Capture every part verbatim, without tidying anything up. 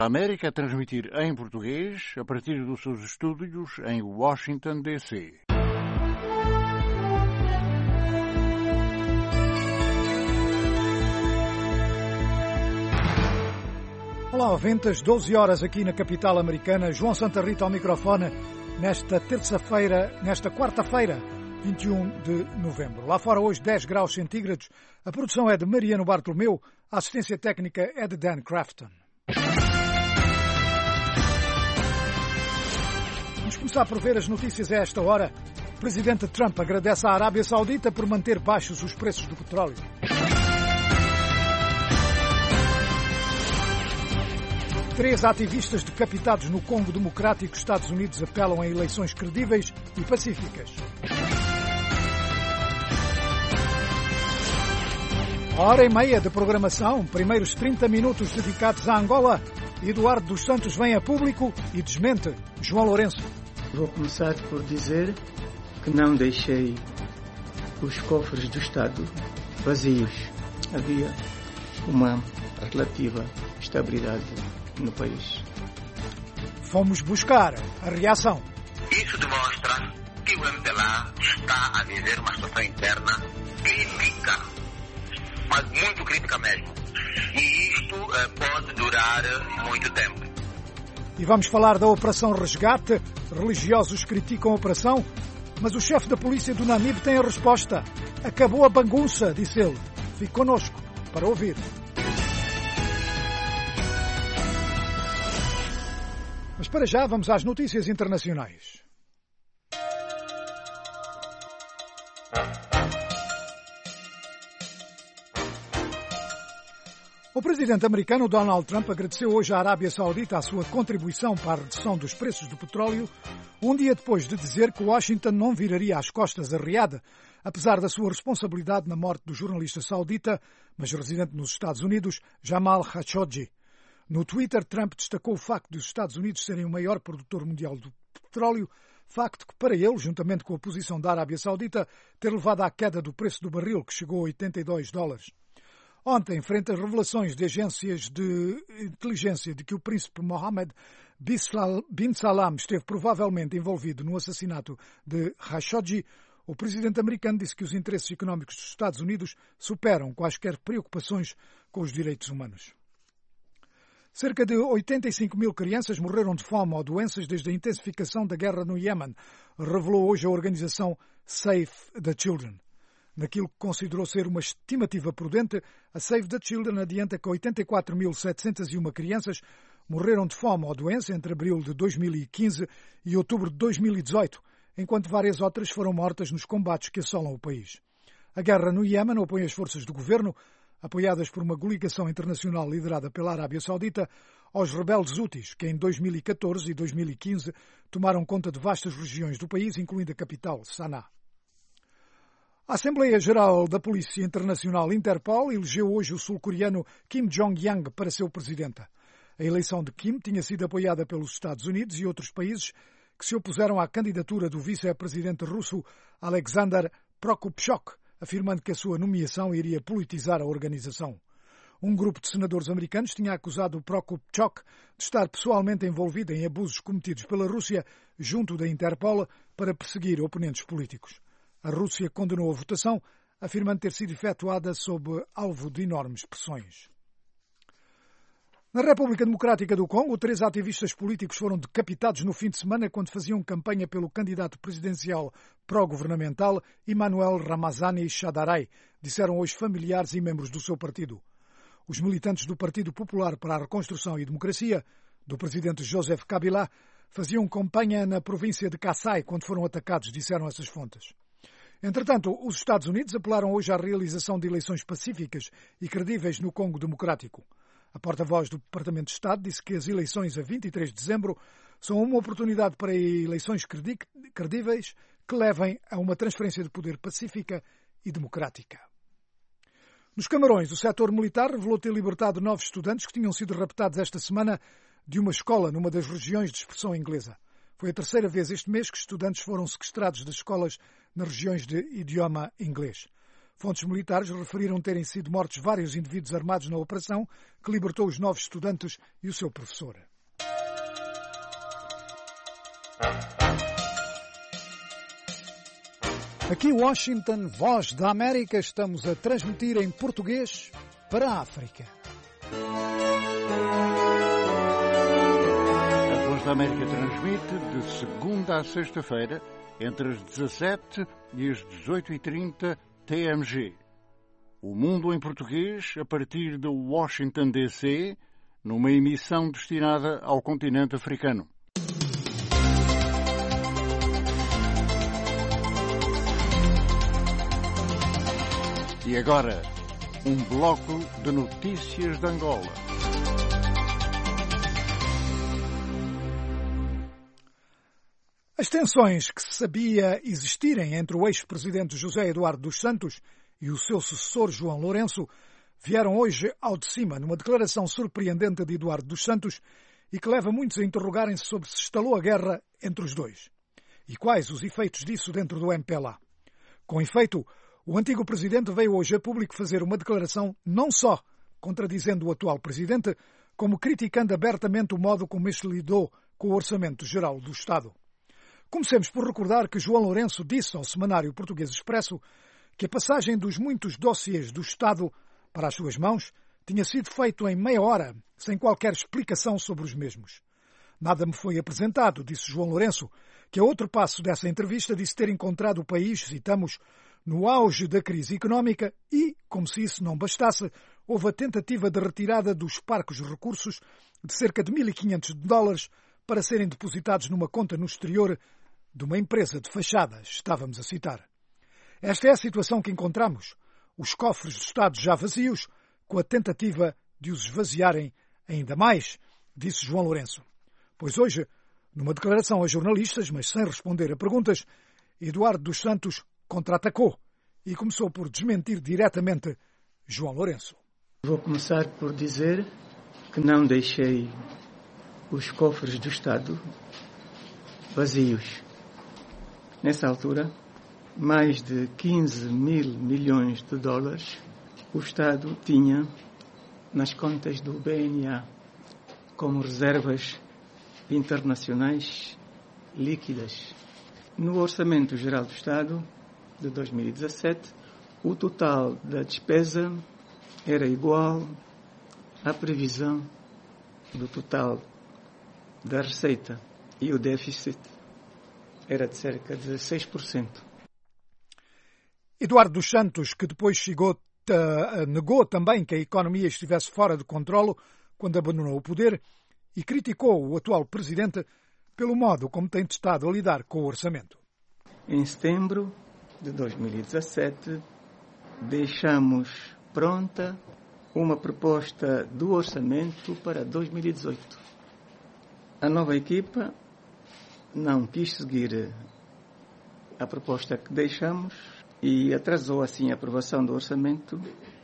A América a transmitir em português a partir dos seus estúdios em Washington, D C Olá, ouvintes, doze horas aqui na capital americana. João Santa Rita ao microfone nesta terça-feira, nesta quarta-feira, vinte e um de novembro. Lá fora hoje dez graus centígrados. A produção é de Mariano Bartolomeu, a assistência técnica é de Dan Crafton. Vamos começar por ver as notícias a esta hora. O presidente Trump agradece à Arábia Saudita por manter baixos os preços do petróleo. Três ativistas decapitados no Congo Democrático. Estados Unidos apelam a eleições credíveis e pacíficas. Hora e meia de programação, primeiros trinta minutos dedicados à Angola. Eduardo dos Santos vem a público e desmente João Lourenço. Vou começar por dizer que não deixei os cofres do Estado vazios. Havia uma relativa estabilidade no país. Fomos buscar a reação. Isso demonstra que o M P L A está a viver uma situação interna crítica, mas muito crítica mesmo. E isto eh, pode durar muito tempo. E vamos falar da Operação Resgate. Religiosos criticam a operação, mas o chefe da polícia do Namibe tem a resposta. Acabou a bagunça, disse ele. Fique connosco para ouvir. Mas para já vamos às notícias internacionais. O presidente americano Donald Trump agradeceu hoje à Arábia Saudita a sua contribuição para a redução dos preços do petróleo, um dia depois de dizer que Washington não viraria as costas a Riad, apesar da sua responsabilidade na morte do jornalista saudita, mas residente nos Estados Unidos, Jamal Khashoggi. No Twitter, Trump destacou o facto de os Estados Unidos serem o maior produtor mundial de petróleo, facto que para ele, juntamente com a posição da Arábia Saudita, ter levado à queda do preço do barril, que chegou a oitenta e dois dólares. Ontem, frente às revelações de agências de inteligência de que o príncipe Mohammed bin Salman esteve provavelmente envolvido no assassinato de Khashoggi, o presidente americano disse que os interesses económicos dos Estados Unidos superam quaisquer preocupações com os direitos humanos. Cerca de oitenta e cinco mil crianças morreram de fome ou doenças desde a intensificação da guerra no Iémen, revelou hoje a organização Save the Children. Naquilo que considerou ser uma estimativa prudente, a Save the Children adianta que oitenta e quatro mil setecentas e uma crianças morreram de fome ou doença entre abril de dois mil e quinze e outubro de dois mil e dezoito, enquanto várias outras foram mortas nos combates que assolam o país. A guerra no Iémen opõe as forças do governo, apoiadas por uma coligação internacional liderada pela Arábia Saudita, aos rebeldes Houthis, que em dois mil e catorze e dois mil e quinze tomaram conta de vastas regiões do país, incluindo a capital, Sanaa. A Assembleia Geral da Polícia Internacional Interpol elegeu hoje o sul-coreano Kim Jong-yang para seu presidente. A eleição de Kim tinha sido apoiada pelos Estados Unidos e outros países que se opuseram à candidatura do vice-presidente russo Alexander Prokopchuk, afirmando que a sua nomeação iria politizar a organização. Um grupo de senadores americanos tinha acusado o Prokopchuk de estar pessoalmente envolvido em abusos cometidos pela Rússia junto da Interpol para perseguir oponentes políticos. A Rússia condenou a votação, afirmando ter sido efetuada sob alvo de enormes pressões. Na República Democrática do Congo, três ativistas políticos foram decapitados no fim de semana quando faziam campanha pelo candidato presidencial pró-governamental Emmanuel Ramazani Shadarai, disseram hoje familiares e membros do seu partido. Os militantes do Partido Popular para a Reconstrução e Democracia, do presidente Joseph Kabila, faziam campanha na província de Kassai quando foram atacados, disseram essas fontes. Entretanto, os Estados Unidos apelaram hoje à realização de eleições pacíficas e credíveis no Congo Democrático. A porta-voz do Departamento de Estado disse que as eleições a vinte e três de dezembro são uma oportunidade para eleições credíveis que levem a uma transferência de poder pacífica e democrática. Nos Camarões, o setor militar revelou ter libertado nove estudantes que tinham sido raptados esta semana de uma escola numa das regiões de expressão inglesa. Foi a terceira vez este mês que estudantes foram sequestrados das escolas nas regiões de idioma inglês. Fontes militares referiram terem sido mortos vários indivíduos armados na operação que libertou os nove estudantes e o seu professor. Aqui Washington, Voz da América, estamos a transmitir em português para a África. A Voz da América transmite de segunda a sexta-feira, entre as dezassete e as dezoito e trinta T M G. O Mundo em Português, a partir de Washington, D C, numa emissão destinada ao continente africano. E agora, um bloco de notícias de Angola. As tensões que se sabia existirem entre o ex-presidente José Eduardo dos Santos e o seu sucessor João Lourenço vieram hoje ao de cima numa declaração surpreendente de Eduardo dos Santos e que leva muitos a interrogarem-se sobre se estalou a guerra entre os dois e quais os efeitos disso dentro do M P L A. Com efeito, o antigo presidente veio hoje a público fazer uma declaração não só contradizendo o atual presidente, como criticando abertamente o modo como este lidou com o Orçamento Geral do Estado. Comecemos por recordar que João Lourenço disse ao Semanário Português Expresso que a passagem dos muitos dossiês do Estado para as suas mãos tinha sido feito em meia hora, sem qualquer explicação sobre os mesmos. Nada me foi apresentado, disse João Lourenço, que a outro passo dessa entrevista disse ter encontrado o país, citamos, no auge da crise económica e, como se isso não bastasse, houve a tentativa de retirada dos parcos recursos de cerca de mil e quinhentos dólares para serem depositados numa conta no exterior de uma empresa de fachadas, estávamos a citar. Esta é a situação que encontramos, os cofres do Estado já vazios, com a tentativa de os esvaziarem ainda mais, disse João Lourenço. Pois hoje, numa declaração a jornalistas, mas sem responder a perguntas, Eduardo dos Santos contra-atacou e começou por desmentir diretamente João Lourenço. Vou começar por dizer que não deixei os cofres do Estado vazios. Nessa altura, mais de quinze mil milhões de dólares o Estado tinha nas contas do B N A como reservas internacionais líquidas. No Orçamento Geral do Estado de dois mil e dezassete, o total da despesa era igual à previsão do total da receita e o déficit era de cerca de seis por cento. Eduardo dos Santos, que depois chegou, uh, negou também que a economia estivesse fora de controlo quando abandonou o poder e criticou o atual presidente pelo modo como tem estado a lidar com o orçamento. Em setembro de dois mil e dezassete, deixamos pronta uma proposta do orçamento para dois mil e dezoito. A nova equipa não quis seguir a proposta que deixamos e atrasou assim a aprovação do orçamento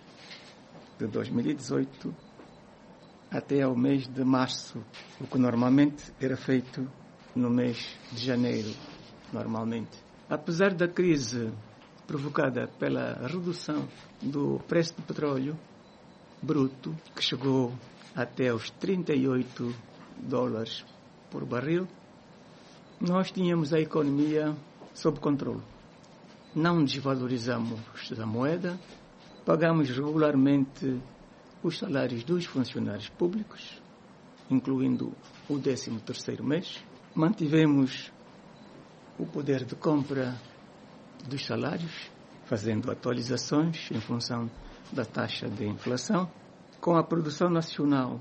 de dois mil e dezoito até ao mês de março, o que normalmente era feito no mês de janeiro, normalmente. Apesar da crise provocada pela redução do preço do petróleo bruto, que chegou até aos trinta e oito dólares por barril, nós tínhamos a economia sob controle. Não desvalorizamos a moeda, pagamos regularmente os salários dos funcionários públicos, incluindo o décimo terceiro mês, mantivemos o poder de compra dos salários, fazendo atualizações em função da taxa de inflação, com a produção nacional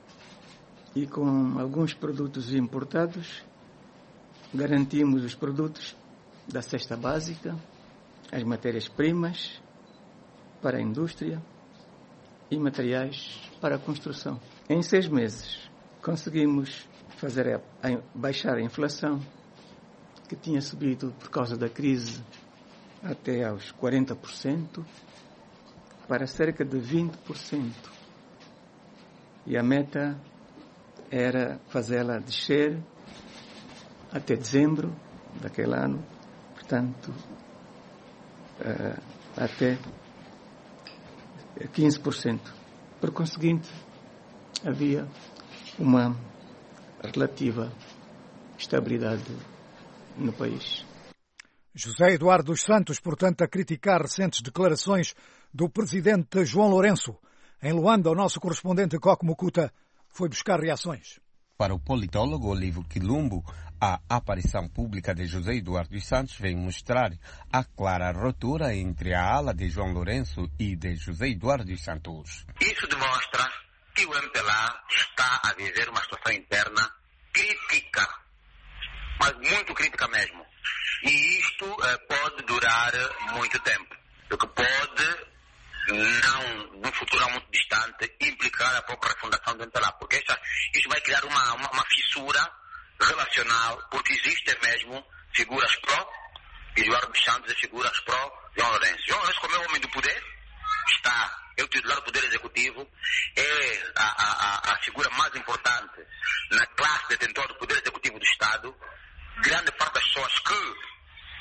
e com alguns produtos importados, garantimos os produtos da cesta básica, as matérias-primas para a indústria e materiais para a construção. Em seis meses, conseguimos fazer a, a, baixar a inflação, que tinha subido por causa da crise até aos quarenta por cento, para cerca de vinte por cento. E a meta era fazê-la descer até dezembro daquele ano, portanto, uh, até quinze por cento. Por conseguinte, havia uma relativa estabilidade no país. José Eduardo dos Santos, portanto, a criticar recentes declarações do presidente João Lourenço. Em Luanda, o nosso correspondente Coco Mukuta foi buscar reações. Para o politólogo Olivo Quilumbo, a aparição pública de José Eduardo dos Santos vem mostrar a clara ruptura entre a ala de João Lourenço e de José Eduardo dos Santos. Isso demonstra que o M P L A está a viver uma situação interna crítica, mas muito crítica mesmo. E isto eh, pode durar muito tempo, o que pode, não num futuro muito distante, implicar a própria refundação do M P L A, porque esta, isso vai criar uma, uma, uma fissura relacional, porque existem mesmo figuras pró Eduardo dos Santos e figuras pró João Lourenço. João Lourenço, como é o homem do poder, está, é o titular do poder executivo, é a, a, a figura mais importante na classe detentora do poder executivo do Estado. Grande parte das pessoas que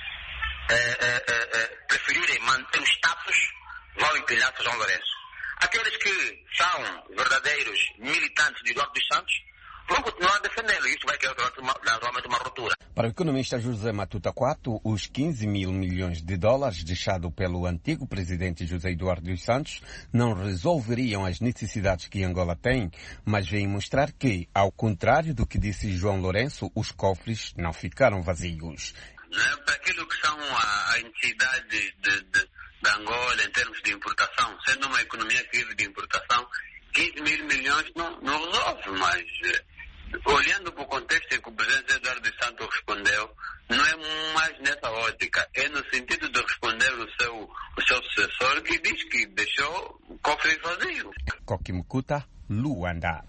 É, é, é, preferirem manter o status vão empilhar-se a João Lourenço. Aqueles que são verdadeiros militantes de Eduardo dos Santos vão continuar a defendê-lo. Isso vai criar naturalmente uma ruptura. Para o economista José Matuta Quato, os quinze mil milhões de dólares deixados pelo antigo presidente José Eduardo dos Santos não resolveriam as necessidades que Angola tem, mas vêm mostrar que, ao contrário do que disse João Lourenço, os cofres não ficaram vazios. Né, para aquilo que são a, a necessidade de, de, de, de Angola em termos de importação, sendo uma economia que vive de importação, quinze mil milhões não, não resolve, mas eh, olhando para o contexto em que o presidente Eduardo dos Santos respondeu, não é mais nessa ótica, é no sentido de responder o seu, o seu sucessor, que diz que deixou o cofre vazio. Coquimucuta, Luanda.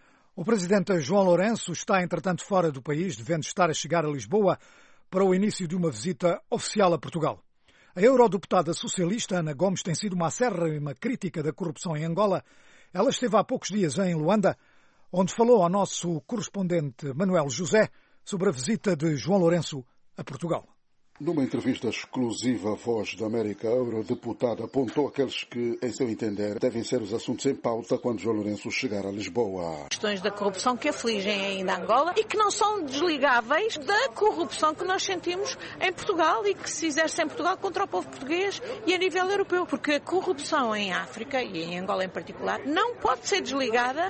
O presidente João Lourenço está, entretanto, fora do país, devendo estar a chegar a Lisboa para o início de uma visita oficial a Portugal. A eurodeputada socialista Ana Gomes tem sido uma acérrima crítica da corrupção em Angola. Ela esteve há poucos dias em Luanda, onde falou ao nosso correspondente Manuel José sobre a visita de João Lourenço a Portugal. Numa entrevista exclusiva à Voz da América, a eurodeputada apontou aqueles que, em seu entender, devem ser os assuntos em pauta quando João Lourenço chegar a Lisboa. Questões da corrupção que afligem ainda Angola e que não são desligáveis da corrupção que nós sentimos em Portugal e que se exerce em Portugal contra o povo português e a nível europeu. Porque a corrupção em África, e em Angola em particular, não pode ser desligada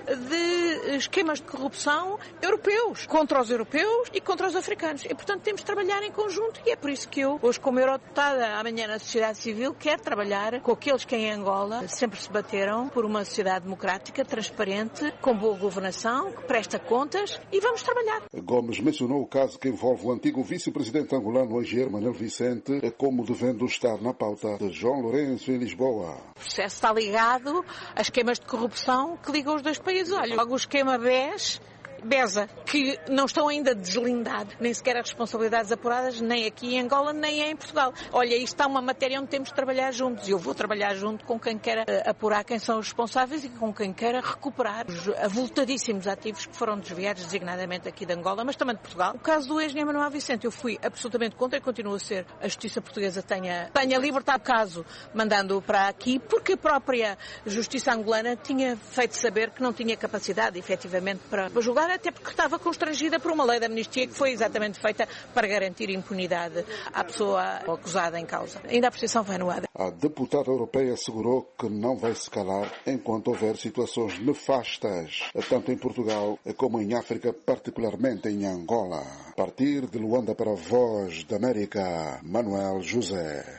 de esquemas de corrupção europeus, contra os europeus e contra os africanos. E, portanto, temos de trabalhar em conjunto e é por isso que eu, hoje como eurodeputada, amanhã na sociedade civil, quero trabalhar com aqueles que em Angola sempre se bateram por uma sociedade democrática, transparente, com boa governação, que presta contas e vamos trabalhar. Gomes mencionou o caso que envolve o antigo vice-presidente angolano Engenheiro Manuel Vicente como devendo estar na pauta de João Lourenço em Lisboa. O processo está ligado a esquemas de corrupção que ligam os dois países. Olha, logo o esquema B E S, Beza, que não estão ainda deslindados, nem sequer as responsabilidades apuradas, nem aqui em Angola, nem em Portugal. Olha, isto é uma matéria onde temos de trabalhar juntos. E eu vou trabalhar junto com quem queira apurar quem são os responsáveis e com quem queira recuperar os avultadíssimos ativos que foram desviados, designadamente aqui de Angola, mas também de Portugal. O caso do ex-engenheiro Manuel Vicente, eu fui absolutamente contra e continuo a ser. A justiça portuguesa tenha, tenha libertado o caso, mandando-o para aqui, porque a própria justiça angolana tinha feito saber que não tinha capacidade, efetivamente, para julgar, até porque estava constrangida por uma lei de amnistia que foi exatamente feita para garantir impunidade à pessoa acusada em causa. Ainda a posição vai no ar. A deputada europeia assegurou que não vai se calar enquanto houver situações nefastas, tanto em Portugal como em África, particularmente em Angola. A partir de Luanda para a Voz da América, Manuel José.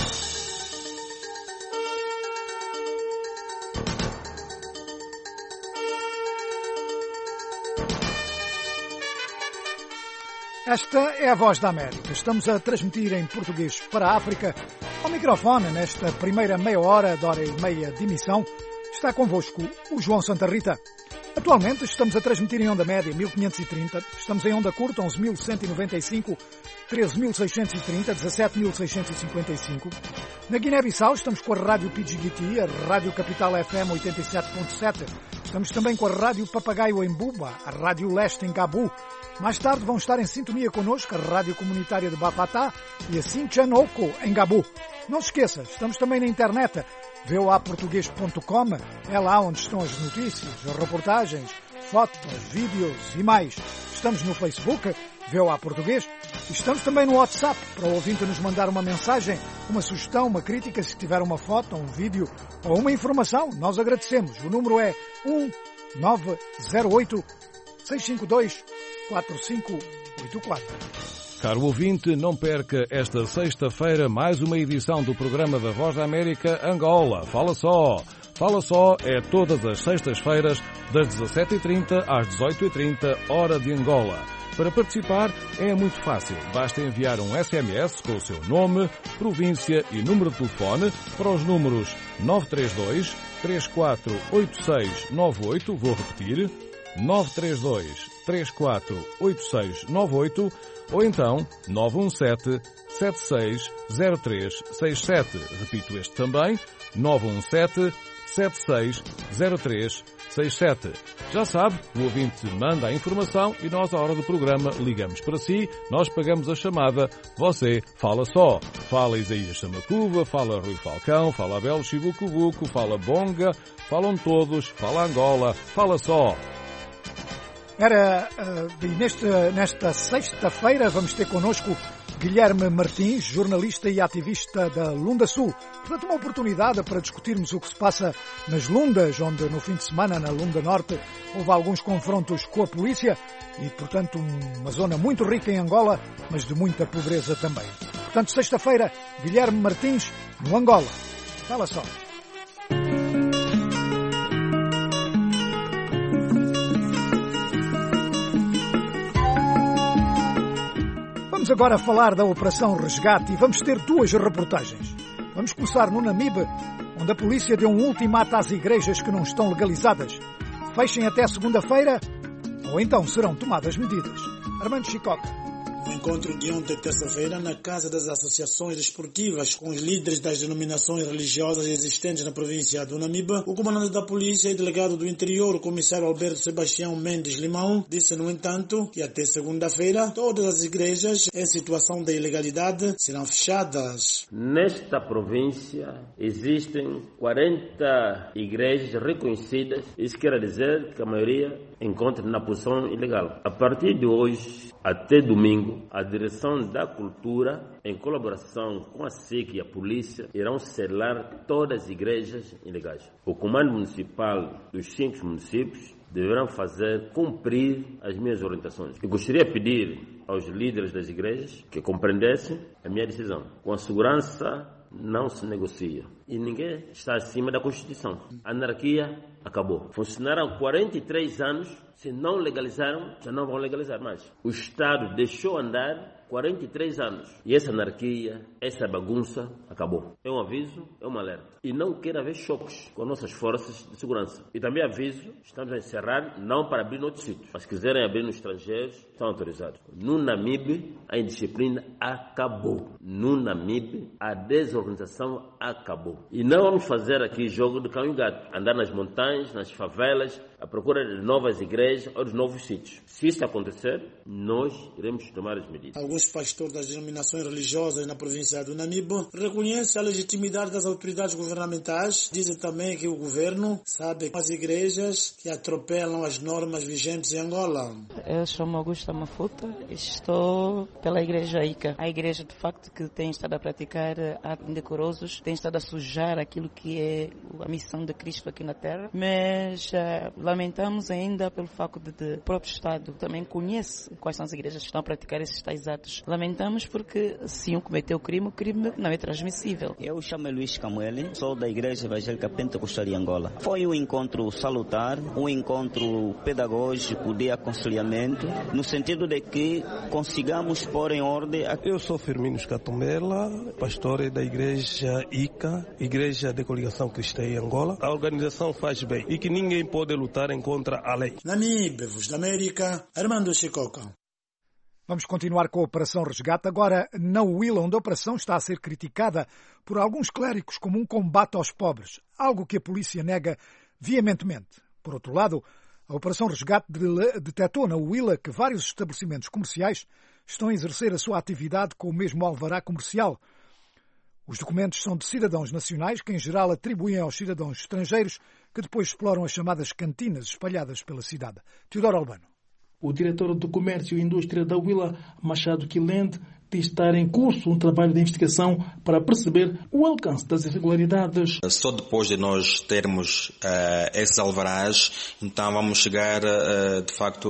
Esta é a Voz da América. Estamos a transmitir em português para a África. Ao microfone, nesta primeira meia hora, de hora e meia de emissão, está convosco o João Santa Rita. Atualmente estamos a transmitir em onda média mil quinhentos e trinta, estamos em onda curta onze mil cento e noventa e cinco, treze mil seiscentos e trinta, dezassete mil seiscentos e cinquenta e cinco. Na Guiné-Bissau estamos com a Rádio P G B T, a Rádio Capital F M oitenta e sete ponto sete. Estamos também com a Rádio Papagaio em Buba, a Rádio Leste em Gabu. Mais tarde vão estar em sintonia connosco a Rádio Comunitária de Bafatá e a Sinchanoko em Gabu. Não se esqueça, estamos também na internet, v o a português ponto com, é lá onde estão as notícias, as reportagens, fotos, vídeos e mais. Estamos no Facebook, V O A Português, e estamos também no WhatsApp, para o ouvinte nos mandar uma mensagem, uma sugestão, uma crítica, se tiver uma foto, um vídeo ou uma informação, nós agradecemos. O número é um nove zero oito, seis cinco dois, quatro cinco oito quatro. Caro ouvinte, não perca esta sexta-feira mais uma edição do programa da Voz da América Angola. Fala só! Fala só é todas as sextas-feiras, das dezassete e trinta às dezoito e trinta, hora de Angola. Para participar é muito fácil. Basta enviar um S M S com o seu nome, província e número de telefone para os números nove três dois, três quatro oito seis nove oito, vou repetir, nove três dois, três quatro oito seis nove oito, ou então nove um sete, sete seis zero três seis sete. Repito este também, nove um sete, sete seis zero três seis sete. Já sabe, o ouvinte manda a informação e nós, à hora do programa, ligamos para si, nós pagamos a chamada, você fala só. Fala Isaías Chamacuva, fala Rui Falcão, fala Abel Chibucubuco, fala Bonga, falam todos, fala Angola, fala só. Era, uh, nesta, nesta sexta-feira vamos ter connosco Guilherme Martins, jornalista e ativista da Lunda Sul. Portanto, uma oportunidade para discutirmos o que se passa nas Lundas, onde no fim de semana, na Lunda Norte, houve alguns confrontos com a polícia e, portanto, uma zona muito rica em Angola, mas de muita pobreza também. Portanto, sexta-feira, Guilherme Martins, no Angola. Fala só. Vamos agora falar da Operação Resgate e vamos ter duas reportagens. Vamos começar no Namibe, onde a polícia deu um ultimato às igrejas que não estão legalizadas. Fechem até segunda-feira ou então serão tomadas medidas. Armando Chicoca. No encontro de ontem, terça-feira, na Casa das Associações Desportivas, com os líderes das denominações religiosas existentes na província do Namibe, o comandante da polícia e delegado do interior, o comissário Alberto Sebastião Mendes Limão, disse, no entanto, que até segunda-feira, todas as igrejas em situação de ilegalidade serão fechadas. Nesta província, existem quarenta igrejas reconhecidas. Isso quer dizer que a maioria encontra na posição ilegal. A partir de hoje, até domingo, a Direção da Cultura, em colaboração com a S E C e a polícia, irão selar todas as igrejas ilegais. O Comando Municipal dos cinco municípios deverão fazer cumprir as minhas orientações. Eu gostaria de pedir aos líderes das igrejas que compreendessem a minha decisão. Com a segurança não se negocia. E ninguém está acima da Constituição. A anarquia acabou. Funcionaram quarenta e três anos. Se não legalizaram, já não vão legalizar mais. O Estado deixou andar quarenta e três anos. E essa anarquia, essa bagunça, acabou. É um aviso, é um alerta. E não quero haver choques com nossas forças de segurança. E também aviso, estamos a encerrar, não para abrir noutros sítios. Mas se quiserem abrir nos estrangeiros, estão autorizados. No Namibe, a indisciplina acabou. No Namibe, a desorganização acabou. E não vamos fazer aqui jogo de cão e gato. Andar nas montanhas, nas favelas, à procura de novas igrejas ou de novos sítios. Se isso acontecer, nós iremos tomar as medidas. Alguns pastores das denominações religiosas na província do Namibe reconhecem a legitimidade das autoridades governamentais. Dizem também que o governo sabe as igrejas que atropelam as normas vigentes em Angola. Eu sou Augusta Mafuta e estou pela igreja Ica. A igreja, de facto, que tem estado a praticar atos indecorosos, tem estado a sujar aquilo que é a missão de Cristo aqui na Terra. Mas uh, lamentamos ainda pelo facto de, de o próprio Estado também conhece quais são as igrejas que estão a praticar esses tais atos. Lamentamos porque se um cometeu o crime, o crime não é transmissível. Eu chamo Luís Camueli, sou da Igreja Evangélica Pentecostal de Angola. Foi um encontro salutar, um encontro pedagógico de aconselhamento, no sentido de que consigamos pôr em ordem... A... Eu sou Firmino Catumela, pastor da Igreja Ica, Igreja de Coligação Cristã em Angola. A organização faz bem e que ninguém pode lutar contra a lei. Namibe, Voz da América, Armando Chicoca. Vamos continuar com a Operação Resgate, agora na Huila, onde a operação está a ser criticada por alguns clérigos como um combate aos pobres, algo que a polícia nega veementemente. Por outro lado, a Operação Resgate detectou na Huila que vários estabelecimentos comerciais estão a exercer a sua atividade com o mesmo alvará comercial. Os documentos são de cidadãos nacionais que, em geral, atribuem aos cidadãos estrangeiros que depois exploram as chamadas cantinas espalhadas pela cidade. Teodoro Albano. O diretor do Comércio e Indústria da Huila, Machado Quilende, diz estar em curso um trabalho de investigação para perceber o alcance das irregularidades. Só depois de nós termos uh, esses alvarás, então vamos chegar, uh, de facto,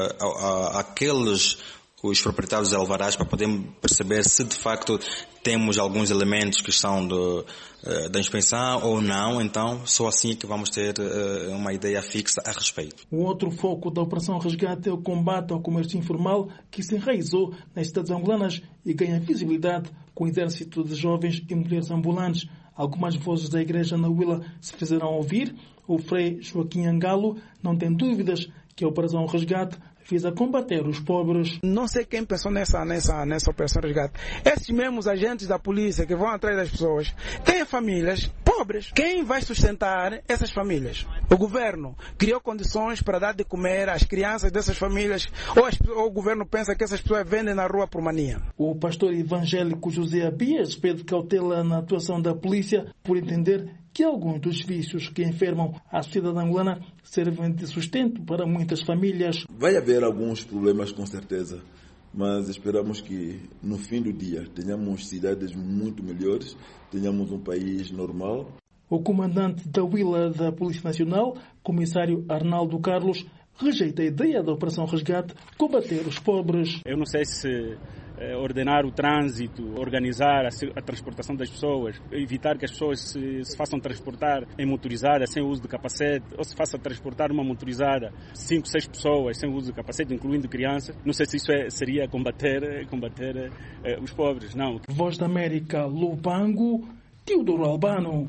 uh, àqueles os proprietários de alvarás para poder perceber se de facto temos alguns elementos que são do, uh, da inspeção ou não. Então só assim é que vamos ter uh, uma ideia fixa a respeito. O outro foco da Operação Resgate é o combate ao comércio informal, que se enraizou nas cidades angolanas e ganha visibilidade com o exército de jovens e mulheres ambulantes. Algumas vozes da igreja na Huila se fizeram ouvir. O frei Joaquim Angalo não tem dúvidas que a Operação Resgate visa combater os pobres. Não sei quem pensou nessa, nessa, nessa Operação Resgate. Esses mesmos agentes da polícia que vão atrás das pessoas têm famílias pobres. Quem vai sustentar essas famílias? O governo criou condições para dar de comer às crianças dessas famílias, ou, as, ou o governo pensa que essas pessoas vendem na rua por mania? O pastor evangélico José Abias pede cautela na atuação da polícia por entender que alguns dos vícios que enfermam a sociedade angolana servem de sustento para muitas famílias. Vai haver alguns problemas, com certeza, mas esperamos que no fim do dia tenhamos cidades muito melhores, tenhamos um país normal. O comandante da Huila da Polícia Nacional, comissário Arnaldo Carlos, rejeita a ideia da Operação Resgate combater os pobres. Eu não sei se ordenar o trânsito, organizar a, a transportação das pessoas, evitar que as pessoas se, se façam transportar em motorizada sem o uso de capacete, ou se faça transportar uma motorizada cinco, seis pessoas sem o uso de capacete, incluindo crianças. Não sei se isso é, seria combater, combater eh, os pobres, não. Voz da América, Lubango, Teodoro Albano.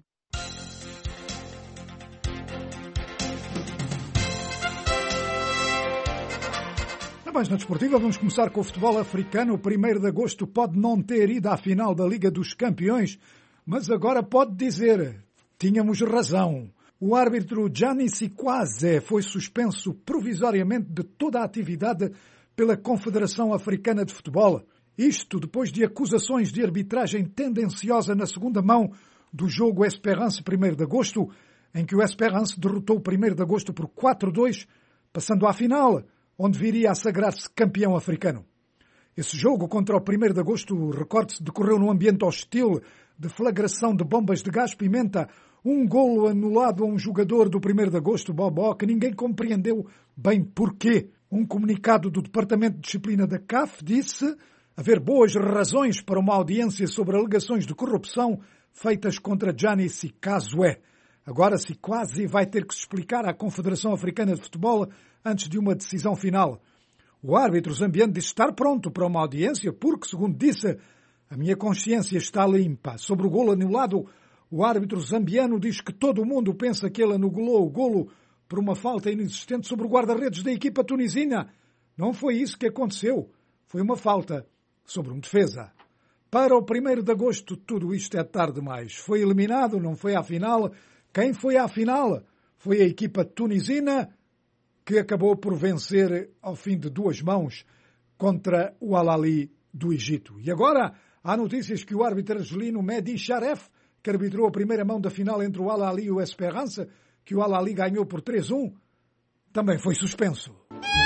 Mas na desportiva vamos começar com o futebol africano. O primeiro de agosto pode não ter ido à final da Liga dos Campeões, mas agora pode dizer, tínhamos razão. O árbitro Gianni Sikwaze foi suspenso provisoriamente de toda a atividade pela Confederação Africana de Futebol. Isto depois de acusações de arbitragem tendenciosa na segunda mão do jogo Esperance primeiro de agosto, em que o Esperance derrotou o primeiro de agosto por quatro a dois, passando à final, onde viria a sagrar-se campeão africano. Esse jogo contra o primeiro de agosto, recorde-se, decorreu num ambiente hostil de flagração de bombas de gás-pimenta, um golo anulado a um jogador do primeiro de agosto, Bobó, que ninguém compreendeu bem porquê. Um comunicado do Departamento de Disciplina da C A F disse haver boas razões para uma audiência sobre alegações de corrupção feitas contra Gianni Sikwaze. Agora Sikwaze vai ter que se explicar à Confederação Africana de Futebol antes de uma decisão final. O árbitro zambiano disse estar pronto para uma audiência porque, segundo disse, a minha consciência está limpa. Sobre o golo anulado, o árbitro zambiano diz que todo o mundo pensa que ele anulou o golo por uma falta inexistente sobre o guarda-redes da equipa tunisina. Não foi isso que aconteceu. Foi uma falta sobre um defesa. Para o primeiro de agosto, tudo isto é tarde demais. Foi eliminado, não foi à final. Quem foi à final? Foi a equipa tunisina, que acabou por vencer ao fim de duas mãos contra o Al-Ahly do Egito. E agora há notícias que o árbitro argelino Mehdi Sharef, que arbitrou a primeira mão da final entre o Al-Ahly e o Esperance, que o Al-Ahly ganhou por três a um, também foi suspenso.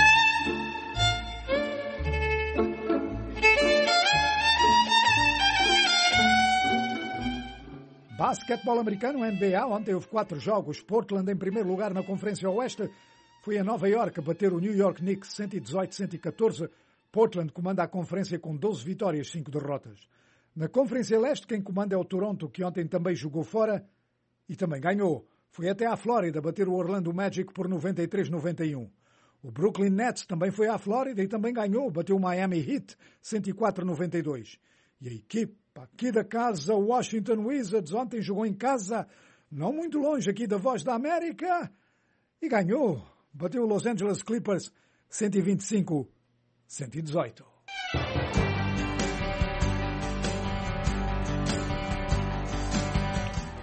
Basquetebol americano, N B A, ontem houve quatro jogos. Portland em primeiro lugar na Conferência Oeste. Foi a Nova York a bater o New York Knicks cento e dezoito a cento e catorze. Portland comanda a conferência com doze vitórias e cinco derrotas. Na Conferência Leste, quem comanda é o Toronto, que ontem também jogou fora e também ganhou. Foi até à Flórida bater o Orlando Magic por noventa e três a noventa e um. O Brooklyn Nets também foi à Flórida e também ganhou. Bateu o Miami Heat cento e quatro a noventa e dois. E a equipa aqui da casa, o Washington Wizards, ontem jogou em casa, não muito longe aqui da Voz da América, e ganhou. Bateu o Los Angeles Clippers cento e vinte e cinco a cento e dezoito. O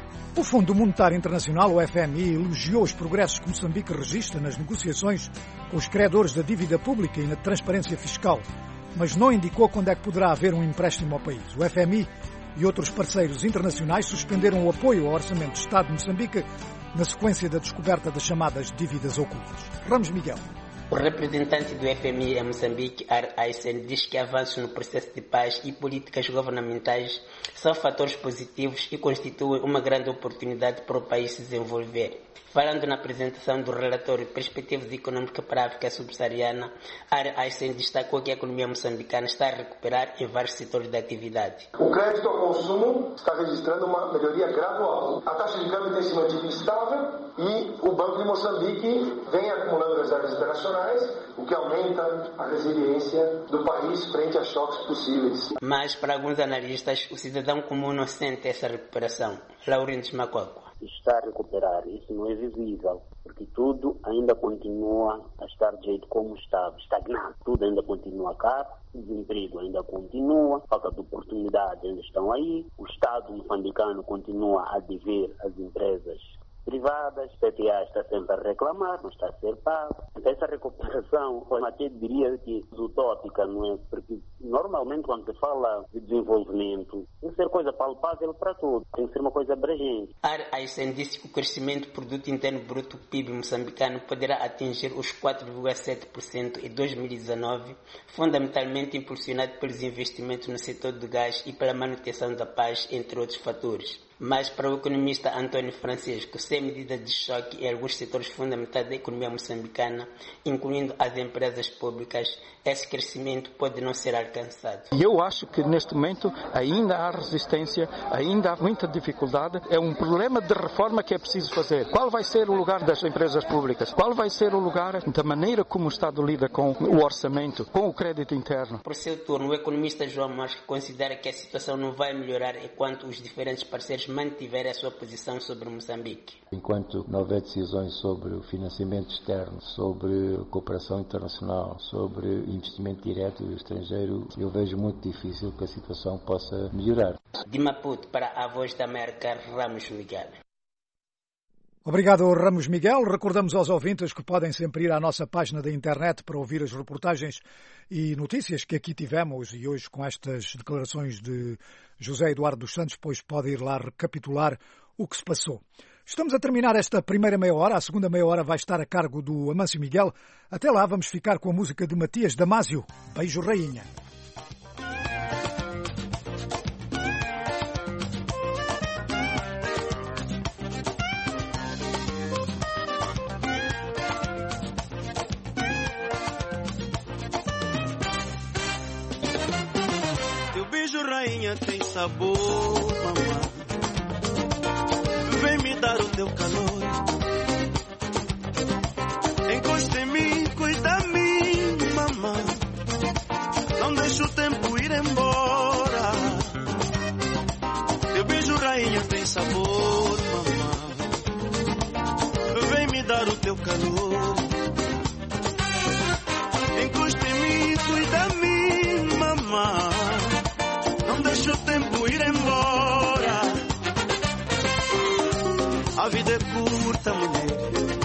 O Fundo Monetário Internacional, o F M I, elogiou os progressos que Moçambique registra nas negociações com os credores da dívida pública e na transparência fiscal, mas não indicou quando é que poderá haver um empréstimo ao país. O F M I e outros parceiros internacionais suspenderam o apoio ao Orçamento de Estado de Moçambique na sequência da descoberta das chamadas dívidas ocultas. Ramos Miguel. O representante do F M I em Moçambique, Ar Aysen, diz que avanços no processo de paz e políticas governamentais são fatores positivos e constituem uma grande oportunidade para o país se desenvolver. Falando na apresentação do relatório Perspectivas Econômicas para a África Subsaariana, Ar Aysen destacou que a economia moçambicana está a recuperar em vários setores da atividade. O crédito ao consumo está registrando uma melhoria gradual. A taxa de câmbio tem se mantido estável e o Banco de Moçambique vem acumulando reservas internacionais, o que aumenta a resiliência do país frente a choques possíveis. Mas, para alguns analistas, o cidadão comum não sente essa recuperação. Laurindo Macoco. Está a recuperar, isso não é visível, porque tudo ainda continua a estar de jeito como estava, estagnado. Tudo ainda continua caro, o desemprego ainda continua, falta de oportunidades ainda estão aí, o Estado moçambicano continua a dever às empresas privadas, P T A está sempre a reclamar, não está a ser pago. Essa recuperação, eu até diria que é utópica, não é? Porque normalmente quando se fala de desenvolvimento, tem que ser coisa palpável para todos, tem que ser uma coisa abrangente. Ar Aysen disse que o crescimento do produto interno bruto P I B moçambicano poderá atingir os quatro vírgula sete por cento em dois mil e dezenove, fundamentalmente impulsionado pelos investimentos no setor do gás e pela manutenção da paz, entre outros fatores. Mas para o economista António Francisco, sem medida de choque em alguns setores fundamentais da economia moçambicana, incluindo as empresas públicas, esse crescimento pode não ser alcançado. Eu acho que neste momento ainda há resistência, ainda há muita dificuldade. É um problema de reforma que é preciso fazer. Qual vai ser o lugar das empresas públicas? Qual vai ser o lugar da maneira como o Estado lida com o orçamento, com o crédito interno? Por seu turno, o economista João Marques considera que a situação não vai melhorar enquanto os diferentes parceiros mantiverem a sua posição sobre Moçambique. Enquanto não houver decisões sobre o financiamento externo, sobre a cooperação internacional, sobre investimento direto estrangeiro, eu vejo muito difícil que a situação possa melhorar. De Maputo para a Voz da América, Ramos Miguel. Obrigado, Ramos Miguel. Recordamos aos ouvintes que podem sempre ir à nossa página da internet para ouvir as reportagens e notícias que aqui tivemos, e hoje com estas declarações de José Eduardo dos Santos, pois pode ir lá recapitular o que se passou. Estamos a terminar esta primeira meia hora. A segunda meia hora vai estar a cargo do Amâncio Miguel. Até lá vamos ficar com a música de Matias Damasio, Beijo Rainha. Teu beijo rainha tem sabor, mamãe. Vem me dar o teu calor. Encosta em mim, cuida de mim, mamãe. Não deixa o tempo ir embora. Teu beijo rainha tem sabor, mamãe. Vem me dar o teu calor. Encosta em mim, cuida de mim, mamãe. Não deixa o tempo ir embora. A vida é curta, mulher,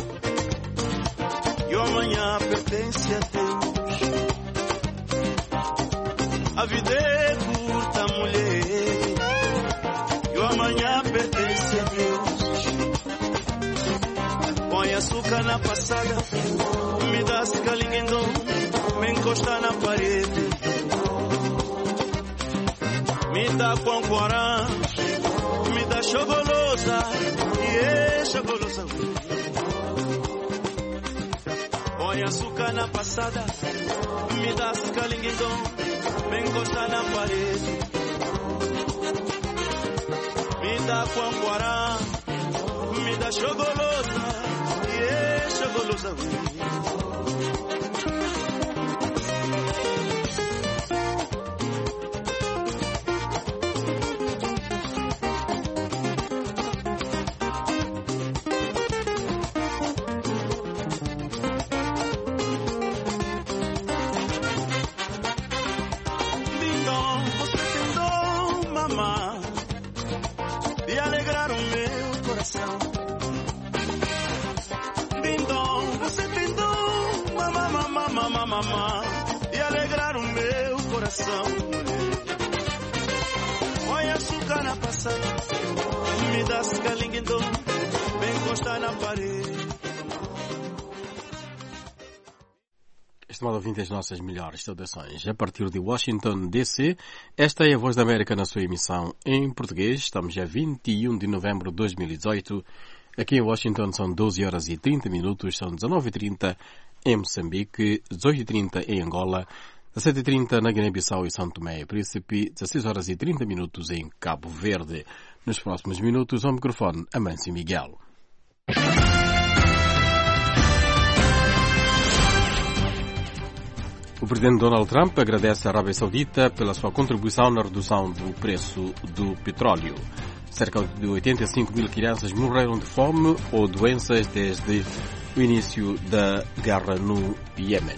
e o amanhã pertence a Deus. A vida é curta, mulher, e o amanhã pertence a Deus. Põe açúcar na passada, me dá calinguendom, me encosta na parede, me dá pão com aranja, me dá chocolosa. Põe açúcar na passada, me dá calinguindom, me encosta na parede, me dá quanguará, me dá chocolosa, e é chocolosa. coração. Põe açúcar na passada, me dá calinguindom, vem encostar na parede. Estimado ouvinte, as nossas melhores saudações. A partir de Washington, D C, esta é a Voz da América na sua emissão em português. Estamos a vinte e um de novembro de dois mil e dezoito. Aqui em Washington são doze horas e trinta minutos, são dezenove e trinta em Moçambique, dezoito e trinta em Angola, dezassete e trinta na Guiné-Bissau e São Tomé e Príncipe, dezesseis horas e trinta minutos em Cabo Verde. Nos próximos minutos, ao microfone, Amâncio Miguel. O presidente Donald Trump agradece à Arábia Saudita pela sua contribuição na redução do preço do petróleo. Cerca de oitenta e cinco mil crianças morreram de fome ou doenças desde o início da guerra no Iêmen.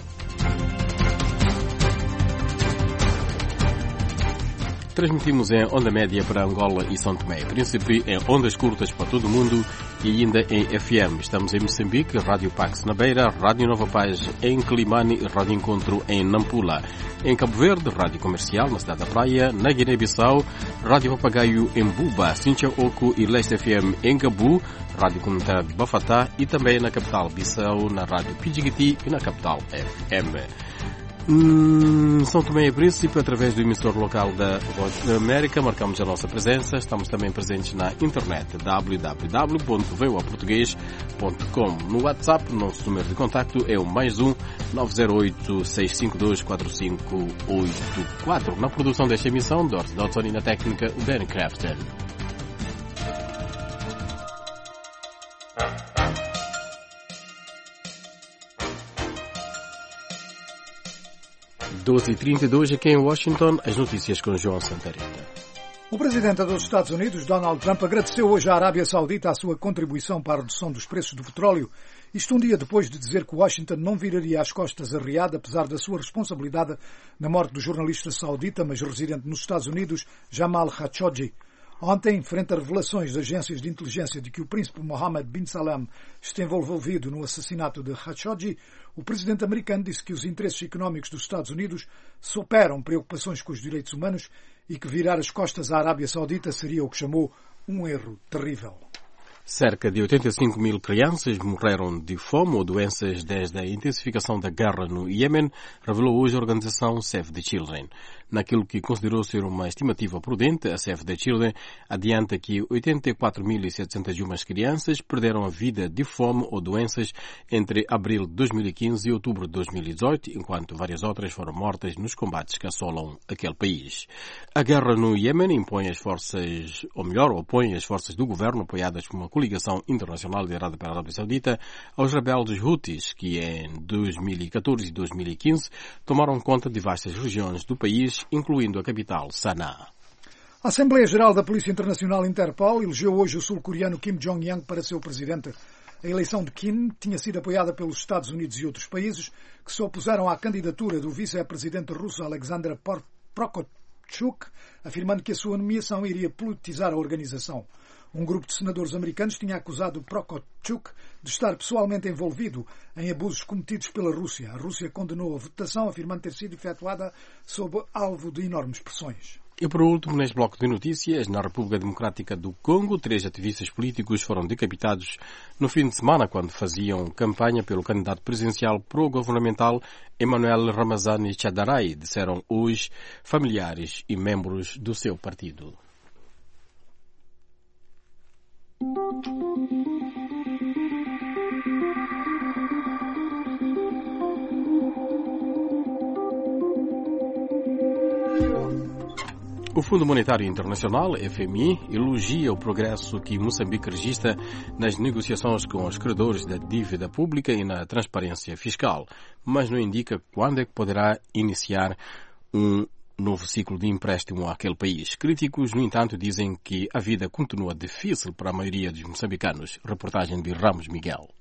Transmitimos em onda média para Angola e São Tomé e Príncipe, em ondas curtas para todo o mundo e ainda em F M. Estamos em Moçambique, Rádio Pax na Beira, Rádio Nova Paz em Climane e Rádio Encontro em Nampula. Em Cabo Verde, Rádio Comercial na Cidade da Praia, na Guiné-Bissau, Rádio Papagaio em Buba, Cincha Oco e Leste F M em Gabu, Rádio Comunitária de Bafatá e também na capital Bissau, na Rádio Pidjigiti e na capital F M. Hum, São Tomé e Príncipe, através do emissor local da Voz da América, marcamos a nossa presença. Estamos também presentes na internet w w w ponto voa português ponto com. No WhatsApp, nosso número de contacto é o mais um nove zero oito, seis cinco dois, quatro cinco oito quatro. Na produção desta emissão, Doris Dodson e na técnica, o Danny Crafton. doze e trinta e dois aqui em Washington, as notícias com João Santareta. O presidente dos Estados Unidos, Donald Trump, agradeceu hoje à Arábia Saudita a sua contribuição para a redução dos preços do petróleo, isto um dia depois de dizer que Washington não viraria as costas a Riad, apesar da sua responsabilidade na morte do jornalista saudita, mas residente nos Estados Unidos, Jamal Khashoggi. Ontem, frente a revelações de agências de inteligência de que o príncipe Mohammed bin Salman esteve envolvido no assassinato de Khashoggi, o presidente americano disse que os interesses económicos dos Estados Unidos superam preocupações com os direitos humanos e que virar as costas à Arábia Saudita seria o que chamou um erro terrível. Cerca de oitenta e cinco mil crianças morreram de fome ou doenças desde a intensificação da guerra no Iêmen, revelou hoje a organização Save the Children. Naquilo que considerou ser uma estimativa prudente, a Save the Children adianta que oitenta e quatro mil e setecentas e uma crianças perderam a vida de fome ou doenças entre abril de dois mil e quinze e outubro de dois mil e dezoito, enquanto várias outras foram mortas nos combates que assolam aquele país. A guerra no Iêmen impõe as forças, ou melhor, opõe as forças do governo apoiadas por uma coligação internacional liderada pela Arábia Saudita aos rebeldes Houthis, que em dois mil e catorze e dois mil e quinze tomaram conta de vastas regiões do país, incluindo a capital, Sanaa. A Assembleia Geral da Polícia Internacional Interpol elegeu hoje o sul-coreano Kim Jong-un para seu presidente. A eleição de Kim tinha sido apoiada pelos Estados Unidos e outros países que se opuseram à candidatura do vice-presidente russo Alexander Prokochuk, afirmando que a sua nomeação iria politizar a organização. Um grupo de senadores americanos tinha acusado Prokochuk de estar pessoalmente envolvido em abusos cometidos pela Rússia. A Rússia condenou a votação, afirmando ter sido efetuada sob alvo de enormes pressões. E por último, neste bloco de notícias, na República Democrática do Congo, três ativistas políticos foram decapitados no fim de semana quando faziam campanha pelo candidato presidencial pró-governamental Emmanuel Ramazani Shadarai, disseram hoje familiares e membros do seu partido. O Fundo Monetário Internacional, F M I, elogia o progresso que Moçambique registra nas negociações com os credores da dívida pública e na transparência fiscal, mas não indica quando é que poderá iniciar um novo ciclo de empréstimo àquele país. Críticos, no entanto, dizem que a vida continua difícil para a maioria dos moçambicanos. Reportagem de Ramos Miguel.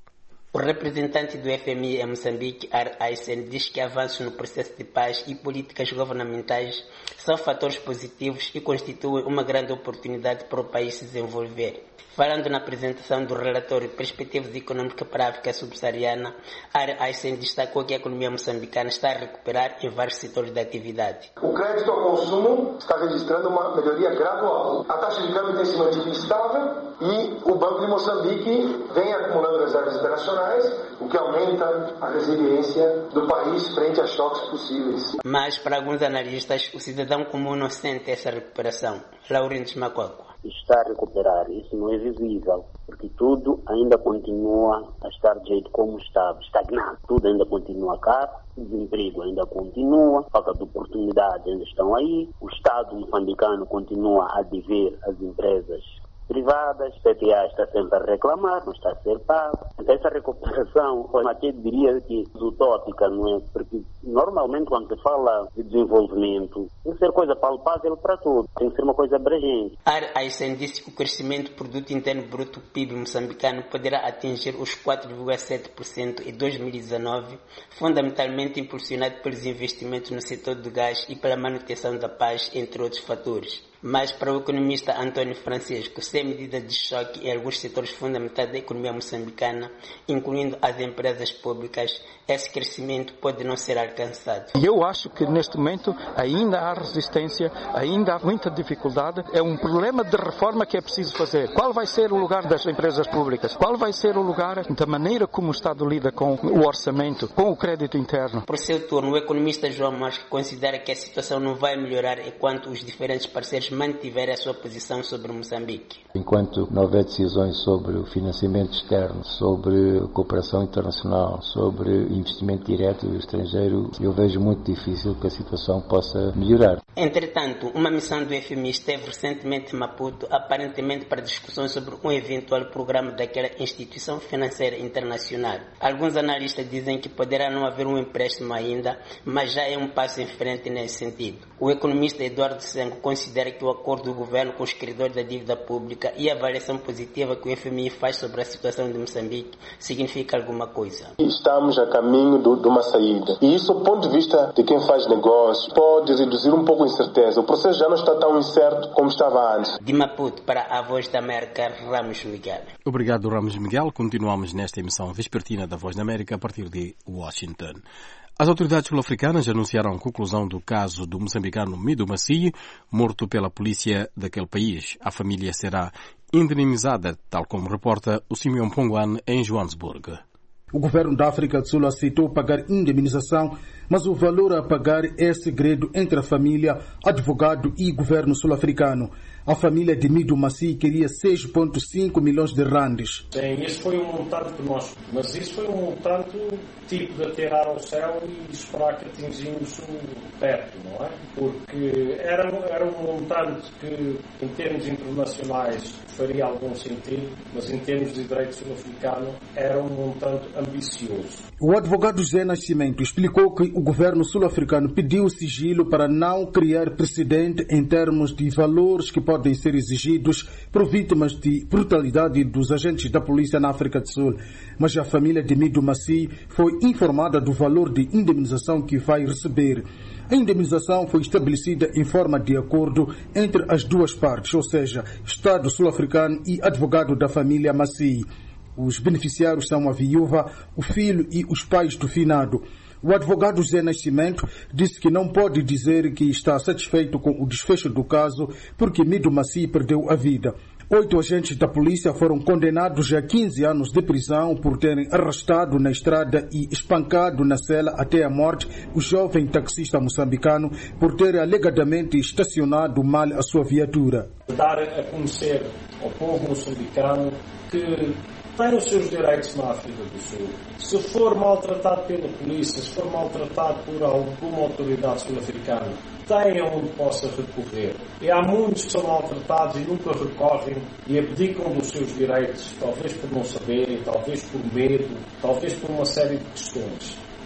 O representante do F M I em Moçambique, Ar Aysen, diz que avanços no processo de paz e políticas governamentais são fatores positivos e constituem uma grande oportunidade para o país se desenvolver. Falando na apresentação do relatório Perspectivas Econômicas para a África Subsaariana, Ar Aysen destacou que a economia moçambicana está a recuperar em vários setores da atividade. O crédito ao consumo está registrando uma melhoria gradual. A taxa de câmbio tem se mantido estável e o Banco de Moçambique vem acumulando reservas internacionais, o que aumenta a resiliência do país frente a choques possíveis. Mas, para alguns analistas, o cidadão comum não sente essa recuperação. Laurindo Macocua. Está a recuperar, isso não é visível, porque tudo ainda continua a estar do jeito como estava, estagnado. Tudo ainda continua caro, o desemprego ainda continua, falta de oportunidades ainda estão aí, o Estado moçambicano continua a dever às empresas privadas, o P T A está sempre a reclamar, não está a ser pago. Então essa recuperação, eu até diria que é utópica, não é? Porque normalmente quando se fala de desenvolvimento, tem que ser coisa palpável para tudo, tem que ser uma coisa abrangente. Ar Aysen disse que o crescimento do produto interno bruto P I B moçambicano poderá atingir os quatro vírgula sete por cento em dois mil e dezenove, fundamentalmente impulsionado pelos investimentos no setor do gás e pela manutenção da paz, entre outros fatores. Mas para o economista António Francisco, sem medidas de choque em alguns setores fundamentais da economia moçambicana, incluindo as empresas públicas, esse crescimento pode não ser alcançado. Eu acho que neste momento ainda há resistência, ainda há muita dificuldade. É um problema de reforma que é preciso fazer. Qual vai ser o lugar das empresas públicas? Qual vai ser o lugar da maneira como o Estado lida com o orçamento, com o crédito interno? Por seu turno, o economista João Marques considera que a situação não vai melhorar enquanto os diferentes parceiros mantiverem a sua posição sobre Moçambique. Enquanto não houver decisões sobre o financiamento externo, sobre cooperação internacional, sobre investimento direto estrangeiro, eu vejo muito difícil que a situação possa melhorar. Entretanto, uma missão do F M I esteve recentemente em Maputo, aparentemente para discussões sobre um eventual programa daquela instituição financeira internacional. Alguns analistas dizem que poderá não haver um empréstimo ainda, mas já é um passo em frente nesse sentido. O economista Eduardo Sengo considera que o acordo do governo com os credores da dívida pública e a avaliação positiva que o F M I faz sobre a situação de Moçambique significa alguma coisa. Estamos a caminho do, de uma saída. E isso, do ponto de vista de quem faz negócio, pode reduzir um pouco a incerteza. O processo já não está tão incerto como estava antes. De Maputo para a Voz da América, Ramos Miguel. Obrigado, Ramos Miguel. Continuamos nesta emissão vespertina da Voz da América a partir de Washington. As autoridades sul-africanas anunciaram a conclusão do caso do moçambicano Mido Massi, morto pela polícia daquele país. A família será indemnizada, tal como reporta o Simeon Ponguan em Joanesburgo. O governo da África do Sul aceitou pagar indemnização, mas o valor a pagar é segredo entre a família, advogado e governo sul-africano. A família de Mido Massi queria seis vírgula cinco milhões de randes. Sim, isso foi um montante que nós... Mas isso foi um montante tipo de atirar ao céu e esperar que atingimos o teto, não é? Porque era, era um montante que, em termos internacionais, faria algum sentido, mas em termos de direito sul-africano, era um montante ambicioso. O advogado José Nascimento explicou que o governo sul-africano pediu sigilo para não criar precedente em termos de valores que podem ser exigidos por vítimas de brutalidade dos agentes da polícia na África do Sul. Mas a família de Mido Massi foi informada do valor de indemnização que vai receber. A indemnização foi estabelecida em forma de acordo entre as duas partes, ou seja, Estado sul-africano e advogado da família Massi. Os beneficiários são a viúva, o filho e os pais do finado. O advogado José Nascimento disse que não pode dizer que está satisfeito com o desfecho do caso porque Mido Massi perdeu a vida. Oito agentes da polícia foram condenados a quinze anos de prisão por terem arrastado na estrada e espancado na cela até a morte o jovem taxista moçambicano por ter alegadamente estacionado mal a sua viatura. Dar a conhecer ao povo moçambicano que tem os seus direitos na África do Sul. Se for maltratado pela polícia, se for maltratado por alguma autoridade sul-africana, tem onde possa recorrer. E há muitos que são maltratados e nunca recorrem e abdicam dos seus direitos, talvez por não saberem, talvez por medo, talvez por uma série de questões.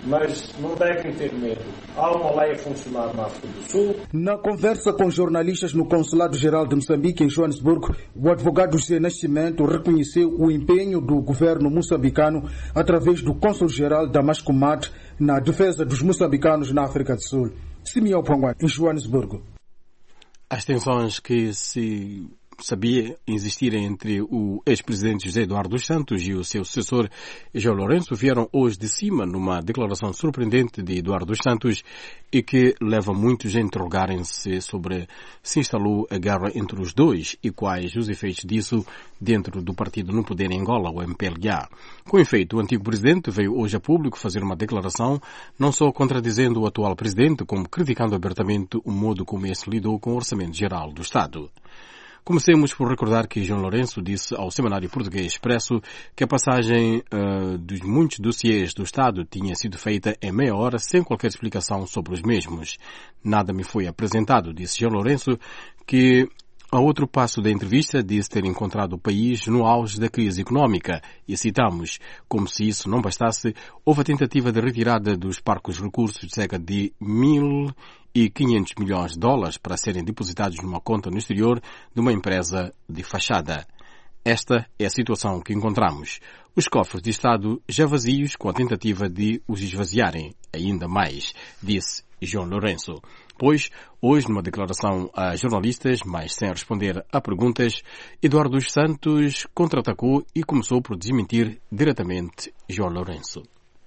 mas não devem ter medo. Há uma lei a funcionar na África do Sul. Na conversa com jornalistas no Consulado-Geral de Moçambique, em Joanesburgo, o advogado José Nascimento reconheceu o empenho do governo moçambicano através do Cônsul-Geral Damasco Mat na defesa dos moçambicanos na África do Sul. Simeão Ponguá, em Joanesburgo. As tensões que se sabia existir entre o ex-presidente José Eduardo dos Santos e o seu sucessor João Lourenço vieram hoje de cima numa declaração surpreendente de Eduardo dos Santos e que leva muitos a interrogarem-se sobre se instalou a guerra entre os dois e quais os efeitos disso dentro do partido no poder em Angola, o M P L A. Com efeito, o antigo presidente veio hoje a público fazer uma declaração não só contradizendo o atual presidente, como criticando abertamente o modo como esse lidou com o Orçamento Geral do Estado. Comecemos por recordar que João Lourenço disse ao Semanário Português Expresso que a passagem uh, dos muitos dossiês do Estado tinha sido feita em meia hora sem qualquer explicação sobre os mesmos. Nada me foi apresentado, disse João Lourenço, que a outro passo da entrevista disse ter encontrado o país no auge da crise económica e citamos, como se isso não bastasse, houve a tentativa de retirada dos parcos recursos de cerca de mil e quinhentos milhões de dólares para serem depositados numa conta no exterior de uma empresa de fachada. Esta é a situação que encontramos. Os cofres de Estado já vazios com a tentativa de os esvaziarem ainda mais, disse João Lourenço. Pois, hoje, numa declaração a jornalistas, mas sem responder a perguntas, Eduardo dos Santos contra-atacou e começou por desmentir diretamente João Lourenço.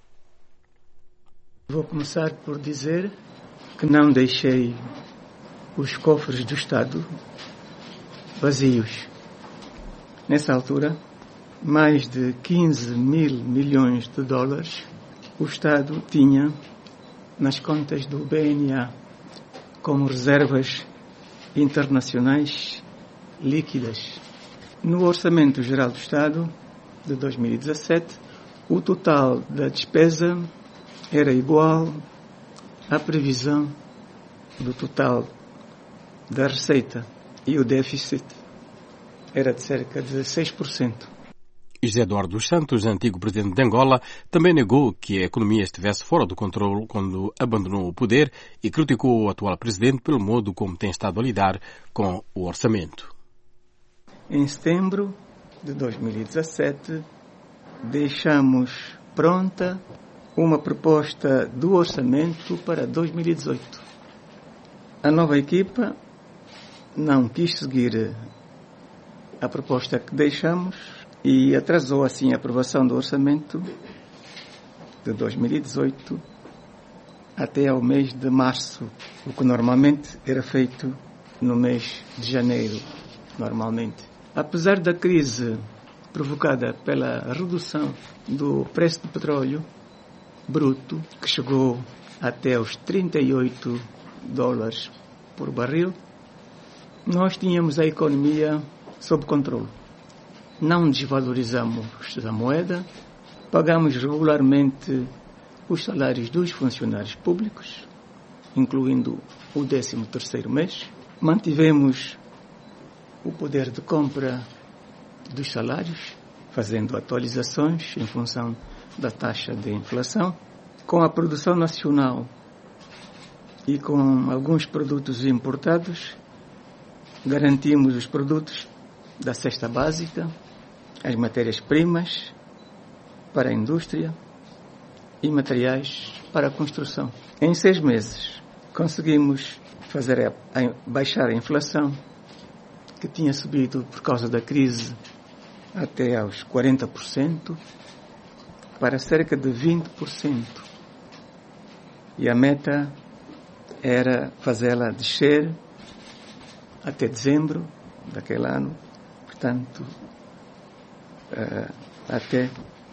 Vou começar por dizer que não deixei os cofres do Estado vazios. Nessa altura, mais de quinze mil milhões de dólares o Estado tinha nas contas do B N A como reservas internacionais líquidas. No Orçamento Geral do Estado de dois mil e dezassete, o total da despesa era igual à previsão do total da receita e o déficit era de cerca de seis por cento. José Eduardo dos Santos, antigo presidente de Angola, também negou que a economia estivesse fora do controle quando abandonou o poder e criticou o atual presidente pelo modo como tem estado a lidar com o orçamento. Em setembro de dois mil e dezassete, deixamos pronta uma proposta do orçamento para dois mil e dezoito. A nova equipa não quis seguir a proposta que deixamos e atrasou assim a aprovação do orçamento de dois mil e dezoito até ao mês de março, o que normalmente era feito no mês de janeiro, normalmente. Apesar da crise provocada pela redução do preço do petróleo bruto, que chegou até os trinta e oito dólares por barril, nós tínhamos a economia sob controle. Não desvalorizamos a moeda, pagamos regularmente os salários dos funcionários públicos, incluindo o décimo terceiro mês, mantivemos o poder de compra dos salários, fazendo atualizações em função da taxa de inflação, com a produção nacional e com alguns produtos importados, garantimos os produtos da cesta básica, as matérias-primas para a indústria e materiais para a construção. Em seis meses, conseguimos fazer a, a, baixar a inflação, que tinha subido por causa da crise até aos quarenta por cento, para cerca de vinte por cento. E a meta era fazê-la descer até dezembro daquele ano, portanto, Uh, até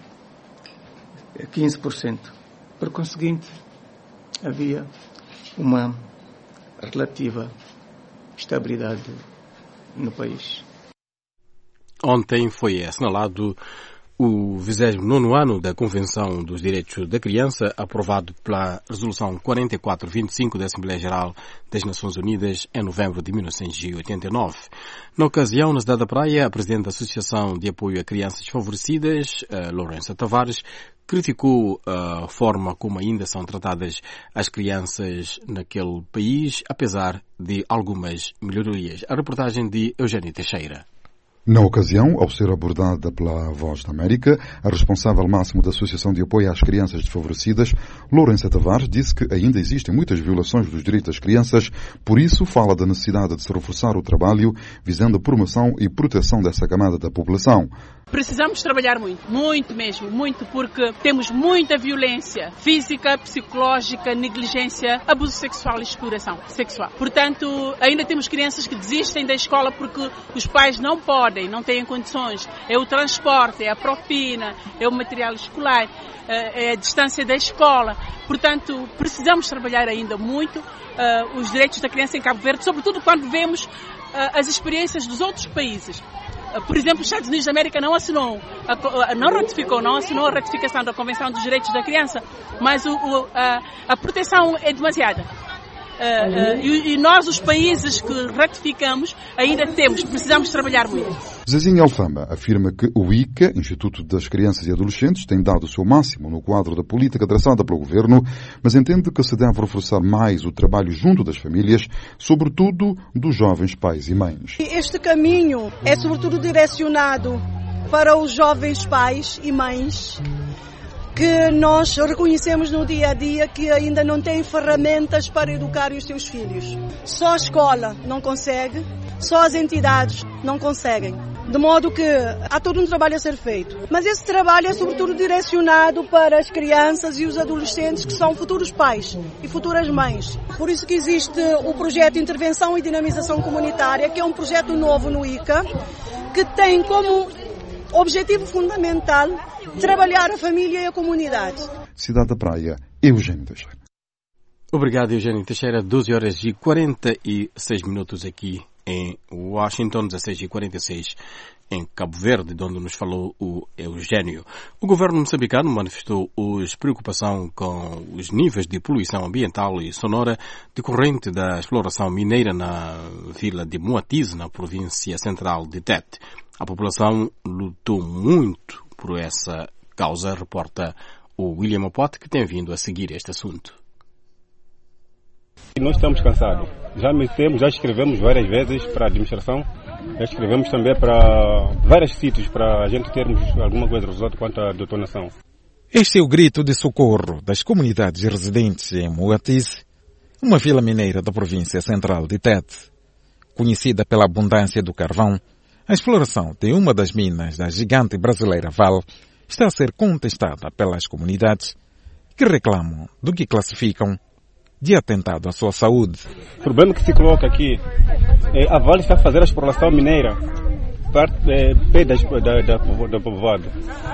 quinze por cento. Por conseguinte, havia uma relativa estabilidade no país. Ontem foi assinalado o vigésimo nono ano da Convenção dos Direitos da Criança, aprovado pela Resolução quarenta e quatro vinte e cinco da Assembleia Geral das Nações Unidas em novembro de mil novecentos e oitenta e nove. Na ocasião, na cidade da Praia, a Presidente da Associação de Apoio a Crianças Desfavorecidas, Lourença Tavares, criticou a forma como ainda são tratadas as crianças naquele país, apesar de algumas melhorias. A reportagem de Eugênio Teixeira. Na ocasião, ao ser abordada pela Voz da América, a responsável máximo da Associação de Apoio às Crianças Desfavorecidas, Lourença Tavares, disse que ainda existem muitas violações dos direitos das crianças, por isso fala da necessidade de se reforçar o trabalho visando a promoção e proteção dessa camada da população. Precisamos trabalhar muito, muito mesmo, muito, porque temos muita violência física, psicológica, negligência, abuso sexual e exploração sexual. Portanto, ainda temos crianças que desistem da escola porque os pais não podem, não têm condições. É o transporte, é a propina, é o material escolar, é a distância da escola. Portanto, precisamos trabalhar ainda muito uh, os direitos da criança em Cabo Verde, sobretudo quando vemos uh, as experiências dos outros países. Por exemplo, os Estados Unidos da América não assinou, não ratificou, não assinou a ratificação da Convenção dos Direitos da Criança, mas o, o, a, a proteção é demasiada. Uh, uh, e, e nós, os países que ratificamos, ainda temos, precisamos trabalhar muito. Zezinho Alfama afirma que o I C A, Instituto das Crianças e Adolescentes, tem dado o seu máximo no quadro da política traçada pelo governo, mas entende que se deve reforçar mais o trabalho junto das famílias, sobretudo dos jovens pais e mães. Este caminho é sobretudo direcionado para os jovens pais e mães que nós reconhecemos no dia a dia que ainda não têm ferramentas para educar os seus filhos. Só a escola não consegue, só as entidades não conseguem. De modo que há todo um trabalho a ser feito. Mas esse trabalho é sobretudo direcionado para as crianças e os adolescentes que são futuros pais e futuras mães. Por isso que existe o projeto Intervenção e Dinamização Comunitária, que é um projeto novo no I C A, que tem como objetivo fundamental trabalhar a família e a comunidade. Cidade da Praia, Eugênio Teixeira. Obrigado, Eugênio Teixeira. doze horas e quarenta e seis minutos aqui em Washington, dezasseis e quarenta e seis em Cabo Verde, de onde nos falou o Eugênio. O governo moçambicano manifestou hoje preocupação com os níveis de poluição ambiental e sonora decorrente da exploração mineira na vila de Moatize, na província central de Tete. A população lutou muito por essa causa, reporta o William Apote, que tem vindo a seguir este assunto. Nós estamos cansados. Já metemos, já escrevemos várias vezes para a administração, já escrevemos também para vários sítios para a gente termos alguma coisa resolvida quanto à detonação. Este é o grito de socorro das comunidades residentes em Moatize, uma vila mineira da província central de Tete. Conhecida pela abundância do carvão, a exploração de uma das minas da gigante brasileira Vale está a ser contestada pelas comunidades que reclamam do que classificam de atentado à sua saúde. O problema que se coloca aqui é a Vale está a fazer a exploração mineira perto da, da, da, da povoado.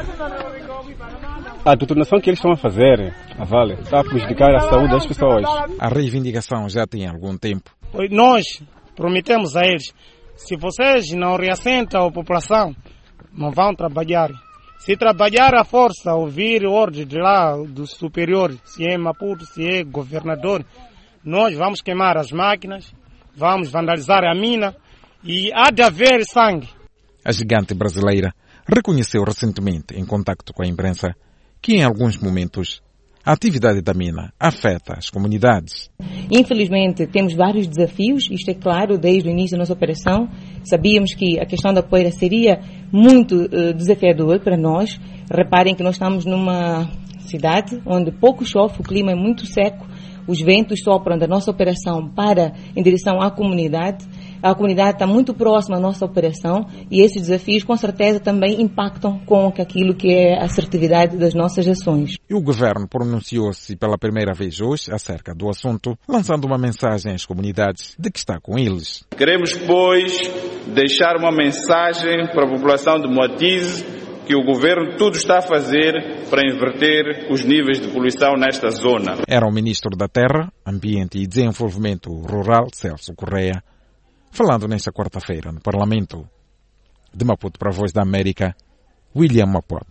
A detonação que eles estão a fazer, a Vale, está a prejudicar a saúde das pessoas. A reivindicação já tem algum tempo. Nós prometemos a eles, se vocês não reassentam a população, não vão trabalhar. Se trabalhar à força, ouvir ordens de lá, do superior, se é Maputo, se é governador, nós vamos queimar as máquinas, vamos vandalizar a mina e há de haver sangue. A gigante brasileira reconheceu recentemente, em contacto com a imprensa, que em alguns momentos a atividade da mina afeta as comunidades. Infelizmente, temos vários desafios, isto é claro, desde o início da nossa operação. Sabíamos que a questão da poeira seria muito uh, desafiadora para nós. Reparem que nós estamos numa cidade onde pouco chove, o clima é muito seco, os ventos sopram da nossa operação para em direção à comunidade. A comunidade está muito próxima à nossa operação e esses desafios com certeza também impactam com aquilo que é a assertividade das nossas ações. E o governo pronunciou-se pela primeira vez hoje acerca do assunto, lançando uma mensagem às comunidades de que está com eles. Queremos, pois, deixar uma mensagem para a população de Moatize que o governo tudo está a fazer para inverter os níveis de poluição nesta zona. Era o ministro da Terra, Ambiente e Desenvolvimento Rural, Celso Correia, falando nesta quarta-feira no Parlamento. De Maputo para a Voz da América, William Maputo.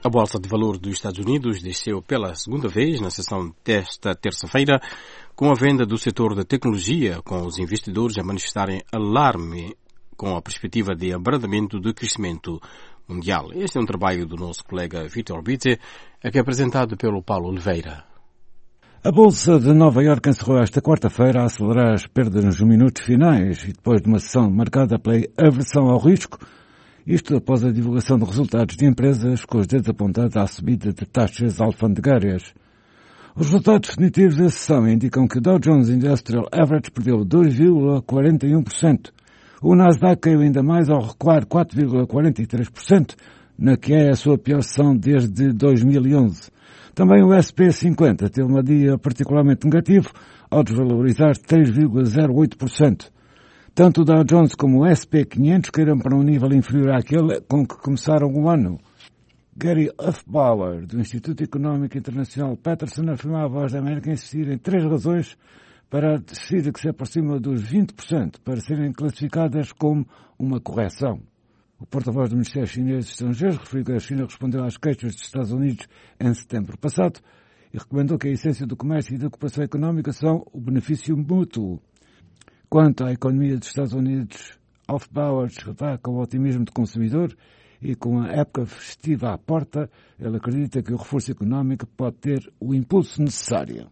A Bolsa de Valores dos Estados Unidos desceu pela segunda vez na sessão desta terça-feira, com a venda do setor da tecnologia, com os investidores a manifestarem alarme com a perspectiva de abrandamento do crescimento mundial. Este é um trabalho do nosso colega Vitor Bitte, aqui apresentado pelo Paulo Oliveira. A Bolsa de Nova Iorque encerrou esta quarta-feira a acelerar as perdas nos minutos finais e depois de uma sessão marcada pela aversão ao risco, isto após a divulgação de resultados de empresas com os dedos apontados à subida de taxas alfandegárias. Os resultados definitivos da sessão indicam que o Dow Jones Industrial Average perdeu dois vírgula quarenta e um por cento. O Nasdaq caiu ainda mais ao recuar quatro vírgula quarenta e três por cento, na que é a sua pior sessão desde dois mil e onze. Também o S P cinquenta teve um dia particularmente negativo, ao desvalorizar três vírgula zero oito por cento. Tanto o Dow Jones como o S P quinhentos caíram para um nível inferior àquele com que começaram o ano. Gary Hufbauer, do Instituto Económico Internacional Peterson, afirmava à Voz da América insistir em três razões para a descida que se aproxima dos vinte por cento para serem classificadas como uma correção. O porta-voz do Ministério Chinês dos Estrangeiros referiu que a China respondeu às queixas dos Estados Unidos em setembro passado e recomendou que a essência do comércio e da cooperação económica são o benefício mútuo. Quanto à economia dos Estados Unidos, Hufbauer está com o otimismo do consumidor e com a época festiva à porta, ele acredita que o reforço económico pode ter o impulso necessário.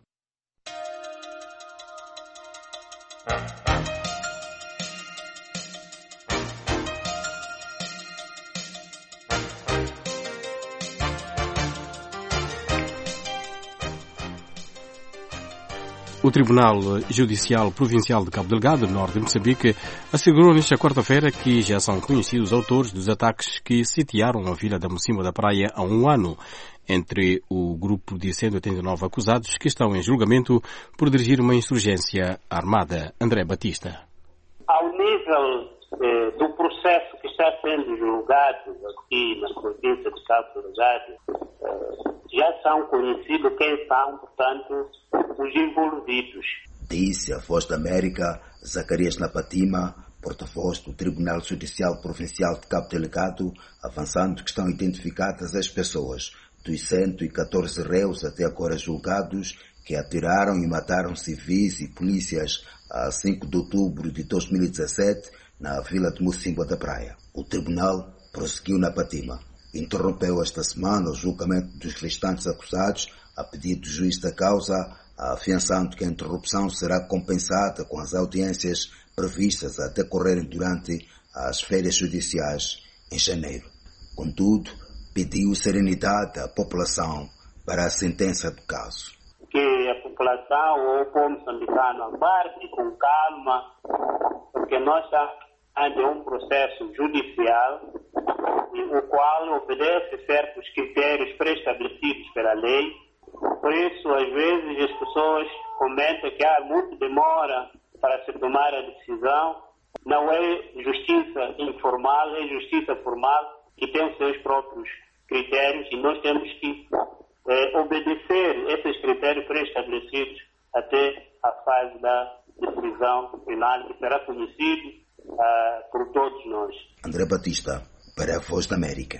O Tribunal Judicial Provincial de Cabo Delgado, no norte de Moçambique, assegurou nesta quarta-feira que já são conhecidos os autores dos ataques que sitiaram a Vila da Mocima da Praia há um ano, entre o grupo de cento e oitenta e nove acusados que estão em julgamento por dirigir uma insurgência armada. André Batista. Ao nível eh, do processo que está sendo julgado aqui na província de Cabo Delgado, eh, já são conhecidos quem são, portanto, os envolvidos. Disse a Voz da América, Zacarias Napatima, porta-voz do Tribunal Judicial Provincial de Cabo Delgado, avançando que estão identificadas as pessoas dos cento e catorze réus até agora julgados que atiraram e mataram civis e polícias a cinco de outubro de dois mil e dezassete na Vila de Mocimboa da Praia. O tribunal prosseguiu na Patima. Interrompeu esta semana o julgamento dos restantes acusados a pedido do juiz da causa, afiançando que a interrupção será compensada com as audiências previstas a decorrerem durante as férias judiciais em janeiro. Contudo, pediu serenidade à população para a sentença do caso. Que a população ou o povo moçambicano aguarde com calma, porque nós estamos ante um processo judicial o qual obedece certos critérios pré-estabelecidos pela lei. Por isso, às vezes, as pessoas comentam que há muito demora para se tomar a decisão. Não é justiça informal, é justiça formal que tem os seus próprios critérios e nós temos que é, obedecer esses critérios pré-estabelecidos até a fase da decisão final, que será conhecido uh, por todos nós. André Batista, para a Voz da América.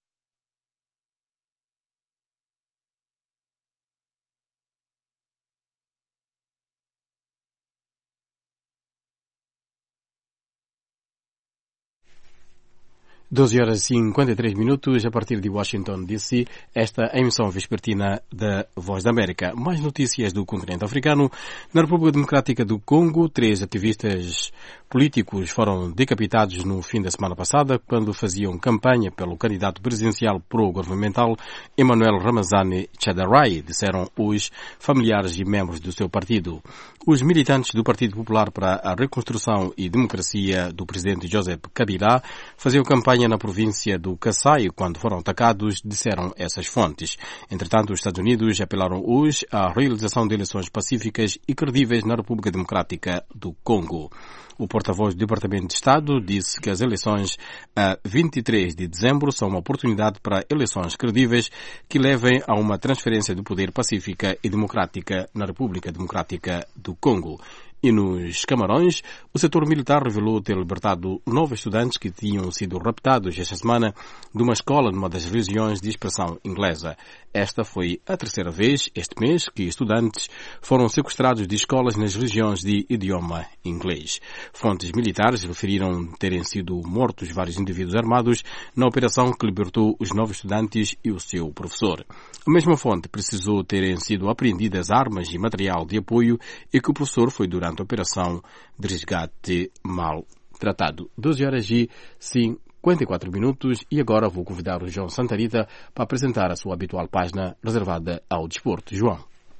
doze horas e cinquenta e três minutos, a partir de Washington, D C, esta é a emissão vespertina da Voz da América. Mais notícias do continente africano. Na República Democrática do Congo, três ativistas políticos foram decapitados no fim da semana passada, quando faziam campanha pelo candidato presidencial pro-governamental Emmanuel Ramazani Chadarai, disseram os familiares e membros do seu partido. Os militantes do Partido Popular para a Reconstrução e Democracia do presidente Joseph Kabila faziam campanha na província do Kasai quando foram atacados, disseram essas fontes. Entretanto, os Estados Unidos apelaram hoje à realização de eleições pacíficas e credíveis na República Democrática do Congo. O porta-voz do Departamento de Estado disse que as eleições a vinte e três de dezembro são uma oportunidade para eleições credíveis que levem a uma transferência do poder pacífica e democrática na República Democrática do Congo. E nos Camarões, o setor militar revelou ter libertado nove estudantes que tinham sido raptados esta semana de uma escola numa das regiões de expressão inglesa. Esta foi a terceira vez este mês que estudantes foram sequestrados de escolas nas regiões de idioma inglês. Fontes militares referiram terem sido mortos vários indivíduos armados na operação que libertou os nove estudantes e o seu professor. A mesma fonte precisou terem sido apreendidas armas e material de apoio e que o professor foi durante a operação de resgate maltratado. doze horas e cinquenta e quatro minutos e agora vou convidar o João Santarita para apresentar a sua habitual página reservada ao desporto. João.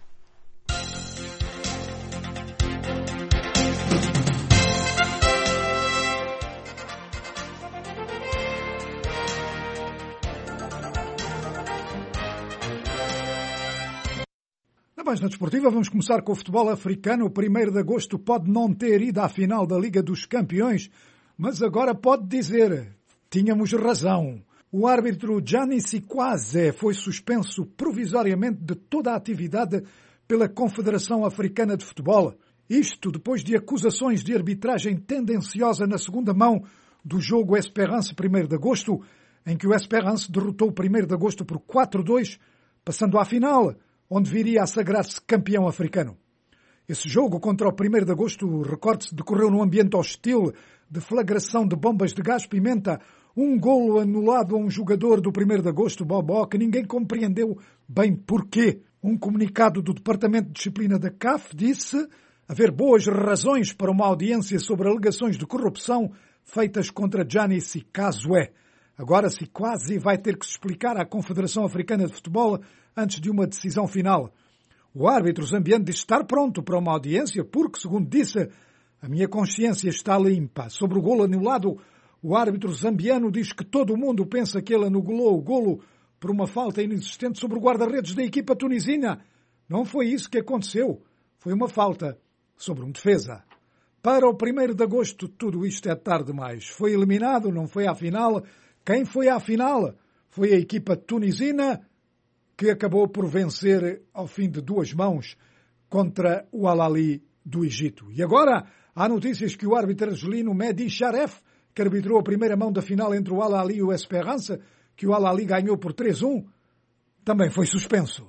Na página desportiva vamos começar com o futebol africano. O primeiro de agosto pode não ter ido à final da Liga dos Campeões, mas agora pode dizer, tínhamos razão. O árbitro Gianni Sikwaze foi suspenso provisoriamente de toda a atividade pela Confederação Africana de Futebol. Isto depois de acusações de arbitragem tendenciosa na segunda mão do jogo Esperance primeiro de agosto, em que o Esperance derrotou o primeiro de agosto por quatro a dois, passando à final, onde viria a sagrar-se campeão africano. Esse jogo contra o primeiro de agosto, recorde-se, decorreu num ambiente hostil, de flagração de bombas de gás-pimenta, um golo anulado a um jogador do primeiro de agosto, Bobó, que ninguém compreendeu bem porquê. Um comunicado do Departamento de Disciplina da C A F disse haver boas razões para uma audiência sobre alegações de corrupção feitas contra Gianni Sikwaze. Agora Sikwaze vai ter que se explicar à Confederação Africana de Futebol antes de uma decisão final. O árbitro zambiano diz estar pronto para uma audiência porque, segundo disse, a minha consciência está limpa. Sobre o golo anulado, o árbitro zambiano diz que todo o mundo pensa que ele anulou o golo por uma falta inexistente sobre o guarda-redes da equipa tunisina. Não foi isso que aconteceu. Foi uma falta sobre um defesa. Para o primeiro de agosto, tudo isto é tarde demais. Foi eliminado, não foi à final. Quem foi à final? Foi a equipa tunisina, que acabou por vencer ao fim de duas mãos contra o Al-Ahly do Egito. E agora há notícias que o árbitro argelino Mehdi Sharef, que arbitrou a primeira mão da final entre o Al-Ahly e o Esperance, que o Al-Ahly ganhou por três a um, também foi suspenso.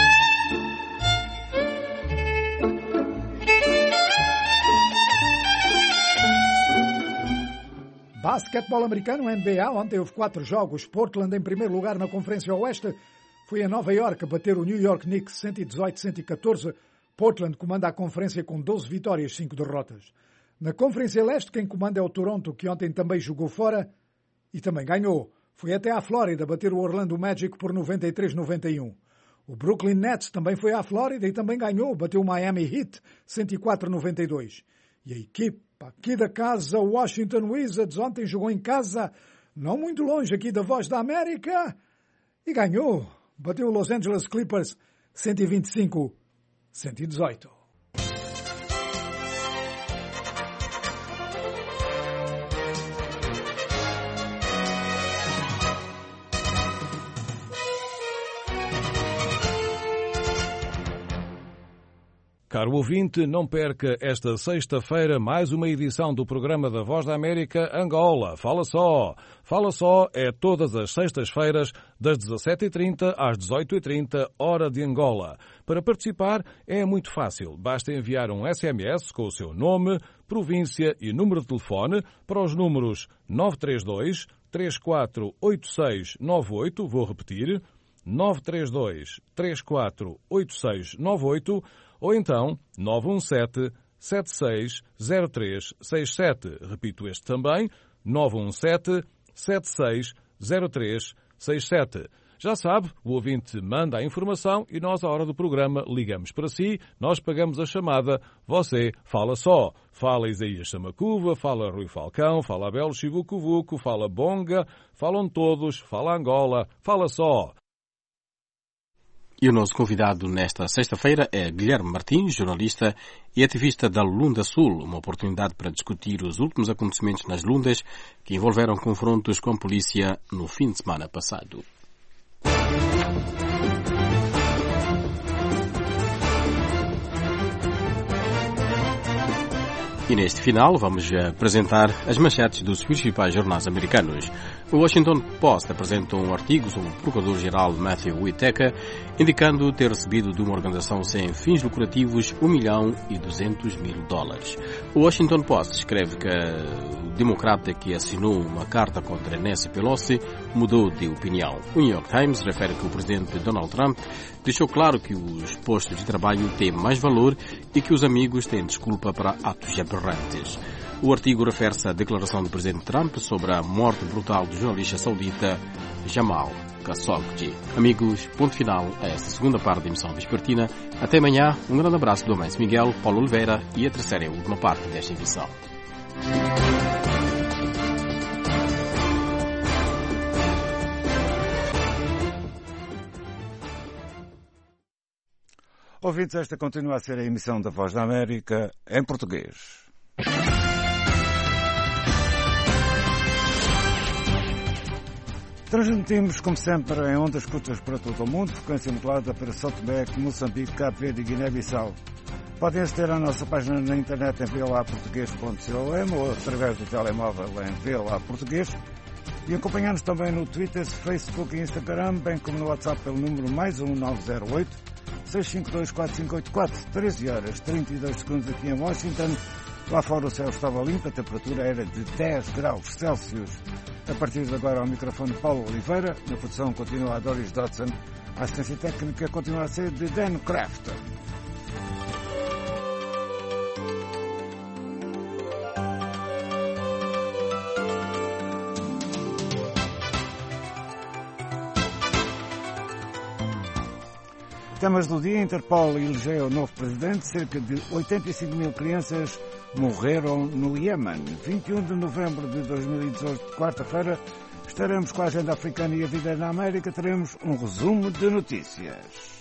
Basquetebol americano, N B A, ontem houve quatro jogos. Portland em primeiro lugar na Conferência Oeste. Foi a Nova York a bater o New York Knicks cento e dezoito a cento e catorze. Portland comanda a conferência com doze vitórias e cinco derrotas. Na Conferência Leste, quem comanda é o Toronto, que ontem também jogou fora e também ganhou. Foi até à Flórida bater o Orlando Magic por noventa e três a noventa e um. O Brooklyn Nets também foi à Flórida e também ganhou. Bateu o Miami Heat cento e quatro a noventa e dois. E a equipa aqui da casa, o Washington Wizards, ontem jogou em casa, não muito longe aqui da Voz da América, e ganhou. Bateu o Los Angeles Clippers cento e vinte e cinco a cento e dezoito. Caro ouvinte, não perca esta sexta-feira mais uma edição do programa da Voz da América Angola. Fala só! Fala só é todas as sextas-feiras das dezassete e trinta às dezoito e trinta, hora de Angola. Para participar é muito fácil. Basta enviar um S M S com o seu nome, província e número de telefone para os números nove três dois, três quatro oito seis nove oito, vou repetir, nove três dois, três quatro oito seis nove oito, ou então nove um sete, sete seis zero três seis sete. Repito este também, nove um sete, sete seis zero três seis sete. Já sabe, o ouvinte manda a informação e nós, à hora do programa, ligamos para si, nós pagamos a chamada, você fala só. Fala Isaías Samacuva, fala Rui Falcão, fala Abel Chivucovuco, fala Bonga, falam todos, fala Angola, fala só. E o nosso convidado nesta sexta-feira é Guilherme Martins, jornalista e ativista da Lunda Sul, uma oportunidade para discutir os últimos acontecimentos nas Lundas que envolveram confrontos com a polícia no fim de semana passado. E neste final vamos apresentar as manchetes dos principais jornais americanos. O Washington Post apresenta um artigo sobre o Procurador-Geral Matthew Whitaker, indicando ter recebido de uma organização sem fins lucrativos um milhão e duzentos mil dólares. O Washington Post escreve que o democrata que assinou uma carta contra Nancy Pelosi mudou de opinião. O New York Times refere que o presidente Donald Trump deixou claro que os postos de trabalho têm mais valor e que os amigos têm desculpa para atos aberrantes. O artigo refere-se à declaração do presidente Trump sobre a morte brutal do jornalista saudita Jamal Khashoggi. Amigos, ponto final a esta segunda parte da emissão vespertina. Até amanhã, um grande abraço do Amancio Miguel, Paulo Oliveira e a terceira e última parte desta emissão. Ouvintes, esta continua a ser a emissão da Voz da América em português. Transmitimos, como sempre, em ondas curtas para todo o mundo, frequência modulada para São Tomé, Moçambique, Cabo Verde e Guiné-Bissau. Podem aceder à nossa página na internet em v o a português ponto com ou através do telemóvel em v o a português e acompanhar-nos também no Twitter, Facebook e Instagram, bem como no WhatsApp pelo número mais um nove zero oito, seis cinco dois, quatro cinco oito quatro. treze horas e trinta e dois segundos aqui em Washington. Lá fora o céu estava limpo, a temperatura era de dez graus Celsius. A partir de agora ao microfone Paulo Oliveira, na produção continua a Doris Dodson, a assistência técnica continua a ser de Dan Craft. Temas do dia: Interpol elegeu o novo presidente, cerca de oitenta e cinco mil crianças morreram no Iêmen. vinte e um de novembro de dois mil e dezoito, quarta-feira, estaremos com a agenda africana e a vida na América. Teremos um resumo de notícias.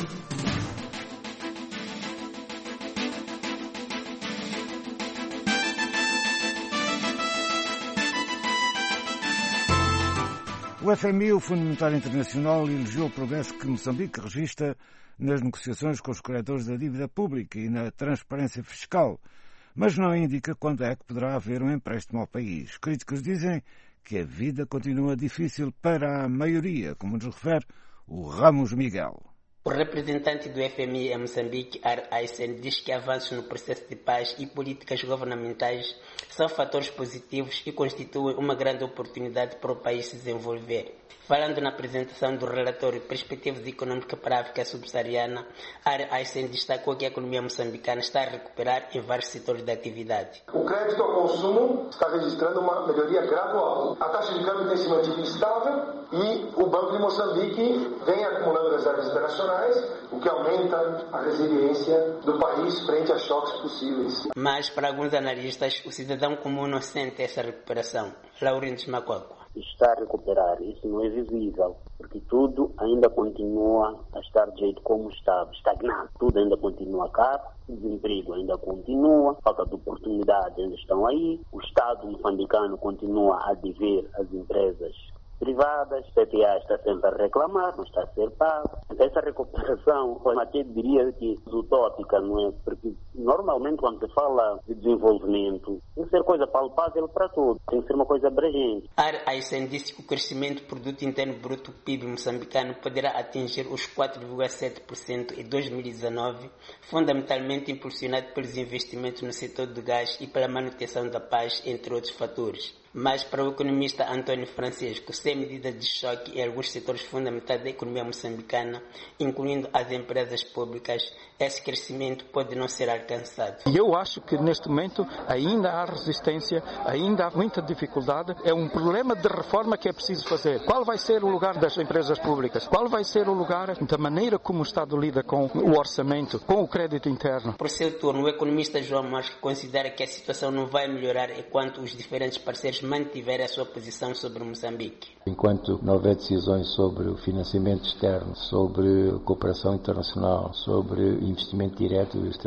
O F M I, o Fundo Monetário Internacional, elogiou o progresso que Moçambique registra nas negociações com os credores da dívida pública e na transparência fiscal, mas não indica quando é que poderá haver um empréstimo ao país. Críticos dizem que a vida continua difícil para a maioria, como nos refere o Ramos Miguel. O representante do F M I em Moçambique, Ar Aysen, diz que avanços no processo de paz e políticas governamentais são fatores positivos e constituem uma grande oportunidade para o país se desenvolver. Falando na apresentação do relatório Perspectivas Econômicas para a África Subsaariana, Ar Aysen destacou que a economia moçambicana está a recuperar em vários setores da atividade. O crédito ao consumo está registrando uma melhoria gradual. A taxa de câmbio tem se mantido estável e o Banco de Moçambique vem acumulando reservas internacionais, o que aumenta a resiliência do país frente a choques possíveis. Mas, para alguns analistas, o cidadão comum não sente essa recuperação. Laurindo Macoco. Está a recuperar, isso não é visível, porque tudo ainda continua a estar de jeito como estava, estagnado. Tudo ainda continua caro, o desemprego ainda continua, falta de oportunidades ainda estão aí, o Estado moçambicano continua a dever às empresas privadas, P P A está sempre a reclamar, não está a ser pago. Essa recuperação, eu até diria que é utópica, não é? Porque normalmente quando se fala de desenvolvimento, tem que ser coisa palpável para todos, tem que ser uma coisa abrangente. Ar Aysen disse que o crescimento do produto interno bruto P I B moçambicano poderá atingir os quatro vírgula sete por cento em dois mil e dezenove, fundamentalmente impulsionado pelos investimentos no setor do gás e pela manutenção da paz, entre outros fatores. Mas para o economista António Francisco, sem medidas de choque em alguns setores fundamentais da economia moçambicana, incluindo as empresas públicas, esse crescimento pode não ser alcançado. Eu acho que neste momento ainda há resistência, ainda há muita dificuldade. É um problema de reforma que é preciso fazer. Qual vai ser o lugar das empresas públicas? Qual vai ser o lugar da maneira como o Estado lida com o orçamento, com o crédito interno? Por seu turno, o economista João Marques considera que a situação não vai melhorar enquanto os diferentes parceiros mantiverem a sua posição sobre Moçambique. Enquanto não houver decisões sobre o financiamento externo, sobre cooperação internacional, sobre investimento direto estrangeiro,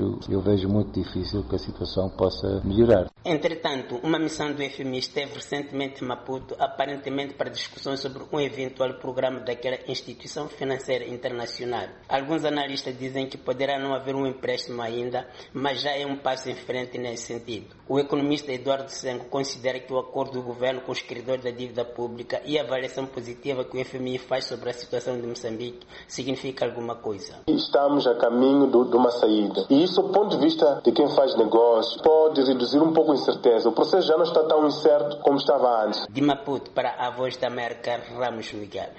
estrangeiro, eu vejo muito difícil que a situação possa melhorar. Entretanto, uma missão do F M I esteve recentemente em Maputo, aparentemente para discussões sobre um eventual programa daquela instituição financeira internacional. Alguns analistas dizem que poderá não haver um empréstimo ainda, mas já é um passo em frente nesse sentido. O economista Eduardo Sengo considera que o acordo do governo com os credores da dívida pública e a avaliação positiva que o F M I faz sobre a situação de Moçambique significa alguma coisa. Estamos a caminho do, de uma saída. E isso, do ponto de vista de quem faz negócio, pode reduzir um pouco a incerteza. O processo já não está tão incerto como estava antes. De Maputo para a Voz da América, Ramos Miguel.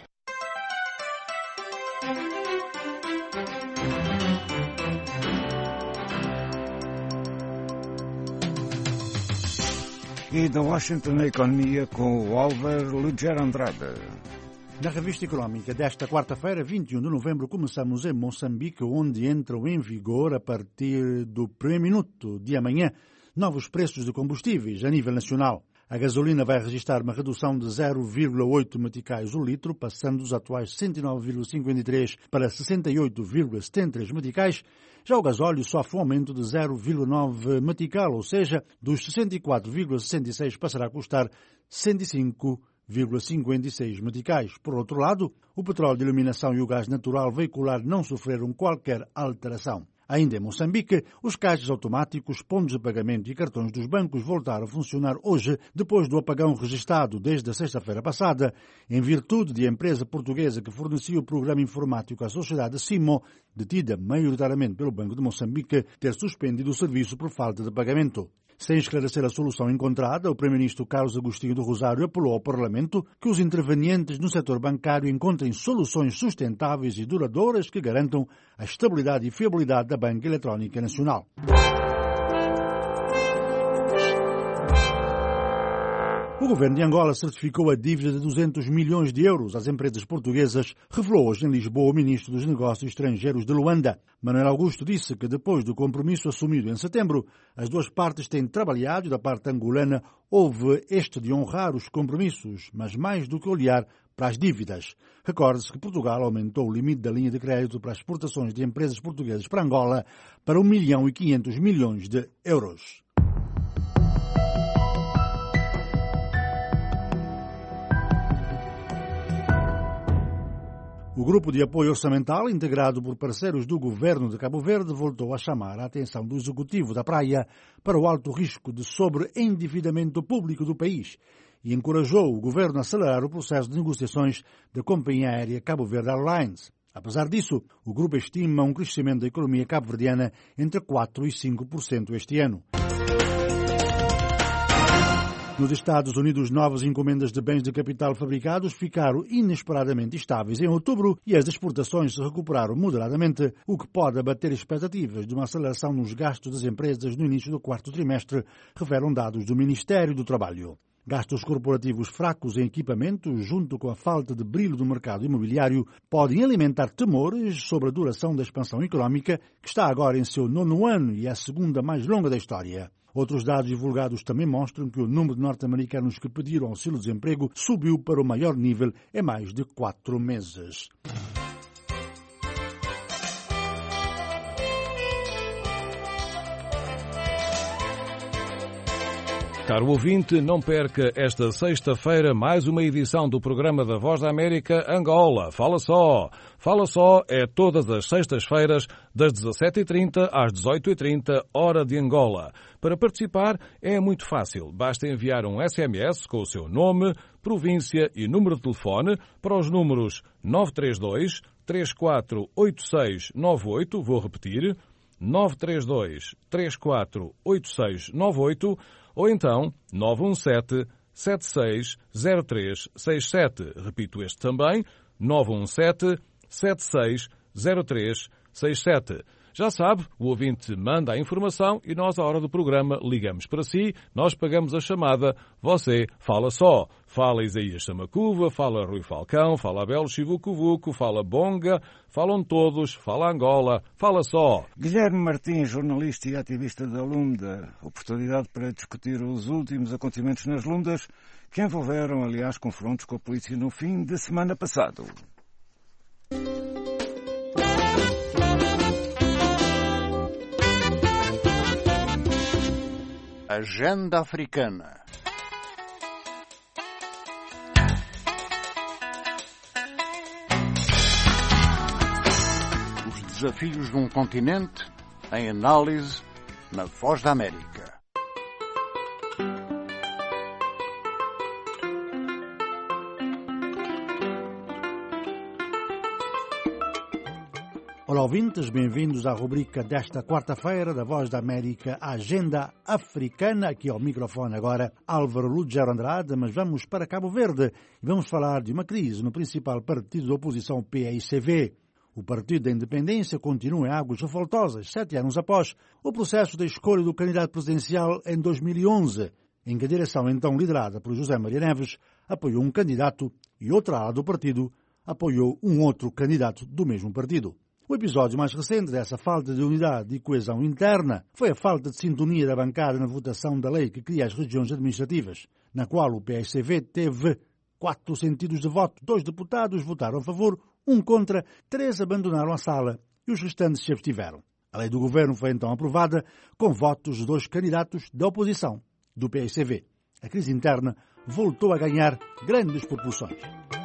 E da Washington, a economia com o Álvaro Lugero Andrade. Na revista económica desta quarta-feira, vinte e um de novembro, começamos em Moçambique, onde entram em vigor, a partir do primeiro minuto de amanhã, novos preços de combustíveis a nível nacional. A gasolina vai registrar uma redução de zero vírgula oito meticais o litro, passando dos atuais sessenta e nove vírgula cinquenta e três para sessenta e oito vírgula setenta e três meticais. Já o gasóleo sofre um aumento de zero vírgula nove metical, ou seja, dos sessenta e quatro vírgula sessenta e seis passará a custar cento e cinco vírgula cinquenta e seis meticais. Por outro lado, o petróleo de iluminação e o gás natural veicular não sofreram qualquer alteração. Ainda em Moçambique, os caixas automáticos, pontos de pagamento e cartões dos bancos voltaram a funcionar hoje, depois do apagão registrado desde a sexta-feira passada, em virtude de a empresa portuguesa que fornecia o programa informático à sociedade Simo, detida maioritariamente pelo Banco de Moçambique, ter suspendido o serviço por falta de pagamento. Sem esclarecer a solução encontrada, o primeiro-ministro Carlos Agostinho do Rosário apelou ao Parlamento que os intervenientes no setor bancário encontrem soluções sustentáveis e duradouras que garantam a estabilidade e fiabilidade da Banca Eletrónica Nacional. O governo de Angola certificou a dívida de duzentos milhões de euros às empresas portuguesas, revelou hoje em Lisboa o ministro dos Negócios Estrangeiros de Luanda. Manuel Augusto disse que depois do compromisso assumido em setembro, as duas partes têm trabalhado e da parte angolana houve este de honrar os compromissos, mas mais do que olhar para as dívidas. Recorde-se que Portugal aumentou o limite da linha de crédito para as exportações de empresas portuguesas para Angola para um milhão e quinhentos milhões de euros. O grupo de apoio orçamental, integrado por parceiros do governo de Cabo Verde, voltou a chamar a atenção do executivo da praia para o alto risco de sobreendividamento público do país e encorajou o governo a acelerar o processo de negociações da companhia aérea Cabo Verde Airlines. Apesar disso, o grupo estima um crescimento da economia cabo-verdiana entre quatro e cinco por cento este ano. Nos Estados Unidos, novas encomendas de bens de capital fabricados ficaram inesperadamente estáveis em outubro e as exportações se recuperaram moderadamente, o que pode abater expectativas de uma aceleração nos gastos das empresas no início do quarto trimestre, revelam dados do Ministério do Trabalho. Gastos corporativos fracos em equipamentos, junto com a falta de brilho do mercado imobiliário, podem alimentar temores sobre a duração da expansão económica, que está agora em seu nono ano e é a segunda mais longa da história. Outros dados divulgados também mostram que o número de norte-americanos que pediram auxílio-desemprego subiu para o maior nível em mais de quatro meses. Caro ouvinte, não perca esta sexta-feira mais uma edição do programa da Voz da América Angola. Fala só! Fala só é todas as sextas-feiras, das dezassete e trinta às dezoito e trinta, hora de Angola. Para participar é muito fácil. Basta enviar um S M S com o seu nome, província e número de telefone para os números nove três dois, três quatro oito seis nove oito, vou repetir, nove três dois, três quatro oito seis nove oito, ou então nove um sete, sete seis zero três seis sete. Repito este também, nove um sete, sete seis zero três seis sete. Já sabe, o ouvinte manda a informação e nós, à hora do programa, ligamos para si, nós pagamos a chamada, você fala só. Fala Isaías Samacuva, fala Rui Falcão, fala Abel Chivucovuco, fala Bonga, falam todos, fala Angola, fala só. Guilherme Martins, jornalista e ativista da Lunda, oportunidade para discutir os últimos acontecimentos nas Lundas, que envolveram, aliás, confrontos com a polícia no fim de semana passado. Agenda Africana. Os desafios de um continente em análise na Voz da América. Olá ouvintes, bem-vindos à rubrica desta quarta-feira da Voz da América, Agenda Africana. Aqui ao microfone agora Álvaro Lugero Andrade, mas vamos para Cabo Verde e vamos falar de uma crise no principal partido da oposição P I C V. O Partido da Independência continua em águas revoltosas, sete anos após o processo da escolha do candidato presidencial em dois mil e onze, em que a direção então liderada por José Maria Neves apoiou um candidato e outra ala do partido apoiou um outro candidato do mesmo partido. O episódio mais recente dessa falta de unidade e coesão interna foi a falta de sintonia da bancada na votação da lei que cria as regiões administrativas, na qual o P I C V teve quatro sentidos de voto. Dois deputados votaram a favor, um contra, três abandonaram a sala e os restantes se abstiveram. A lei do governo foi então aprovada com votos de dois candidatos da oposição do P I C V. A crise interna voltou a ganhar grandes proporções.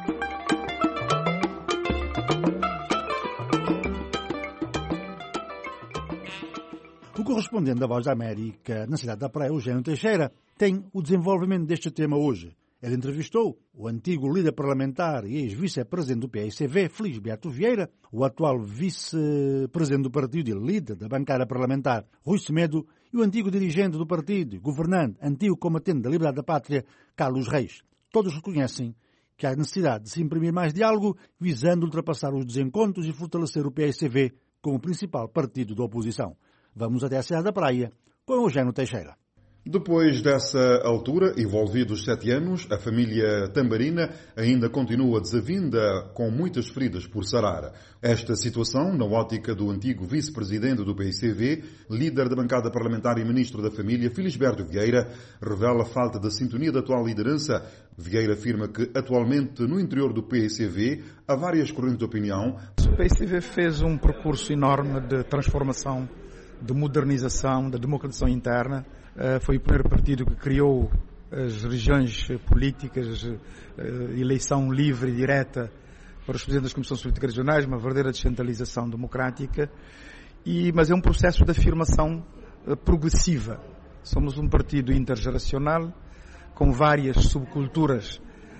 O correspondente da Voz da América na cidade da Praia, Eugênio Teixeira, tem o desenvolvimento deste tema hoje. Ele entrevistou o antigo líder parlamentar e ex-vice-presidente do P I C V, Felisberto Vieira, o atual vice-presidente do partido e líder da bancada parlamentar, Rui Semedo, e o antigo dirigente do partido, governante, antigo combatente da liberdade da pátria, Carlos Reis. Todos reconhecem que há necessidade de se imprimir mais diálogo, visando ultrapassar os desencontros e fortalecer o P I C V como principal partido da oposição. Vamos até a cidade da Praia com Eugênio Teixeira. Depois dessa altura, envolvidos sete anos, a família Tambarina ainda continua desavinda com muitas feridas por sarar. Esta situação, na ótica do antigo vice-presidente do P I C V, líder da bancada parlamentar e ministro da família, Felisberto Vieira, revela falta de sintonia da atual liderança. Vieira afirma que, atualmente, no interior do P I C V, há várias correntes de opinião. O P I C V fez um percurso enorme de transformação, de modernização, da democratização interna. Foi o primeiro partido que criou as regiões políticas, eleição livre e direta para os presidentes das comissões políticas regionais, uma verdadeira descentralização democrática, e, mas é um processo de afirmação progressiva. Somos um partido intergeracional, com várias subculturas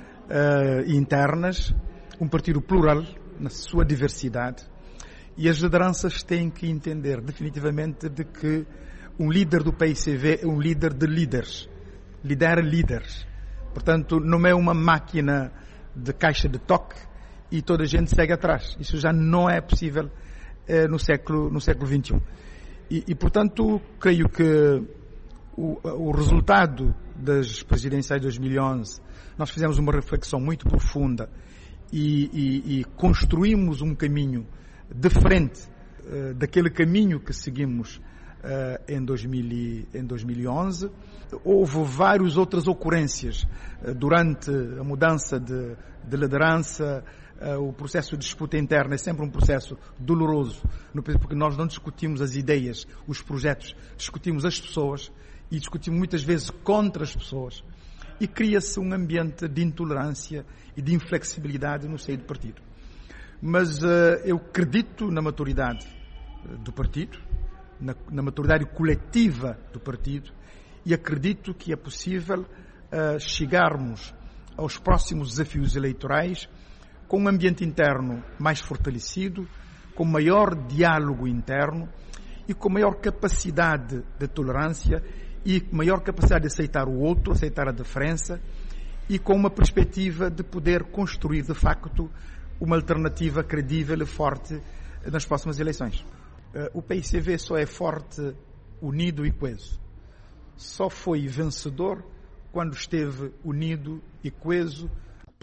uh, internas, um partido plural na sua diversidade, e as lideranças têm que entender definitivamente de que um líder do P I C V é um líder de líderes, lidera líderes. Portanto, não é uma máquina de caixa de toque e toda a gente segue atrás. Isso já não é possível eh, no século, no século vinte e um. E, e, portanto, creio que o, o resultado das presidenciais de dois mil e onze, nós fizemos uma reflexão muito profunda e, e, e construímos um caminho diferente uh, daquele caminho que seguimos uh, em, dois mil e, em dois mil e onze. Houve várias outras ocorrências uh, durante a mudança de, de liderança. Uh, o processo de disputa interna é sempre um processo doloroso, porque nós não discutimos as ideias, os projetos, discutimos as pessoas e discutimos muitas vezes contra as pessoas. E cria-se um ambiente de intolerância e de inflexibilidade no seio do partido. Mas uh, eu acredito na maturidade do partido, na, na maturidade coletiva do partido, e acredito que é possível uh, chegarmos aos próximos desafios eleitorais com um ambiente interno mais fortalecido, com maior diálogo interno e com maior capacidade de tolerância e maior capacidade de aceitar o outro, aceitar a diferença, e com uma perspectiva de poder construir, de facto, uma alternativa credível e forte nas próximas eleições. O P I C V só é forte, unido e coeso. Só foi vencedor quando esteve unido e coeso.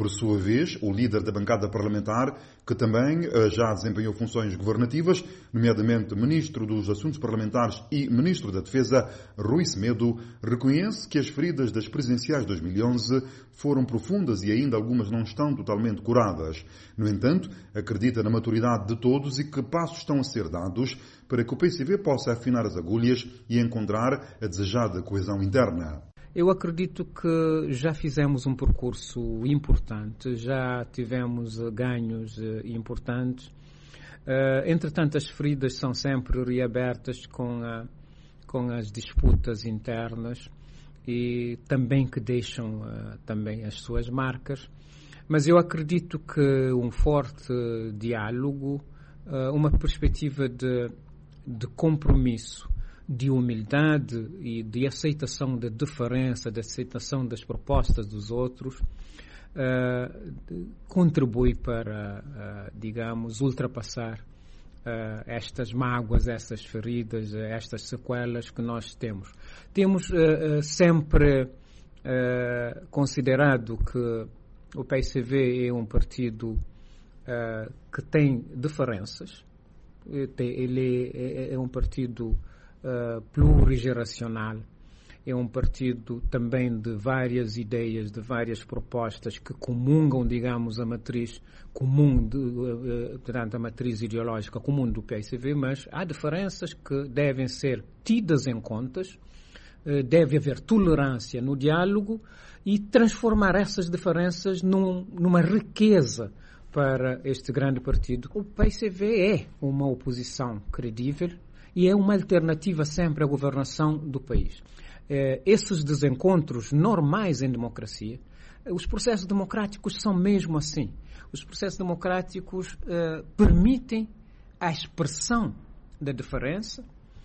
Por sua vez, o líder da bancada parlamentar, que também já desempenhou funções governativas, nomeadamente Ministro dos Assuntos Parlamentares e Ministro da Defesa, Rui Semedo, reconhece que as feridas das presidenciais de dois mil e onze foram profundas e ainda algumas não estão totalmente curadas. No entanto, acredita na maturidade de todos e que passos estão a ser dados para que o P C V possa afinar as agulhas e encontrar a desejada coesão interna. Eu acredito que já fizemos um percurso importante, já tivemos ganhos importantes. Uh, entretanto, as feridas são sempre reabertas com, a, com as disputas internas e também que deixam uh, também as suas marcas. Mas eu acredito que um forte diálogo, uh, uma perspectiva de, de compromisso, de humildade e de aceitação da diferença, de aceitação das propostas dos outros, uh, contribui para, uh, digamos, ultrapassar uh, estas mágoas, estas feridas, estas sequelas que nós temos. Temos uh, uh, sempre uh, considerado que o P C V é um partido uh, que tem diferenças. Ele é, é um partido Uh, plurigeracional, é um partido também de várias ideias, de várias propostas que comungam, digamos, a matriz comum, de, uh, portanto, a matriz ideológica comum do P C V, mas há diferenças que devem ser tidas em contas, uh, deve haver tolerância no diálogo e transformar essas diferenças num, numa riqueza para este grande partido. O P C V é uma oposição credível e é uma alternativa sempre à governação do país. Eh, esses desencontros normais em democracia, os processos democráticos são mesmo assim. Os processos democráticos eh, permitem a expressão da diferença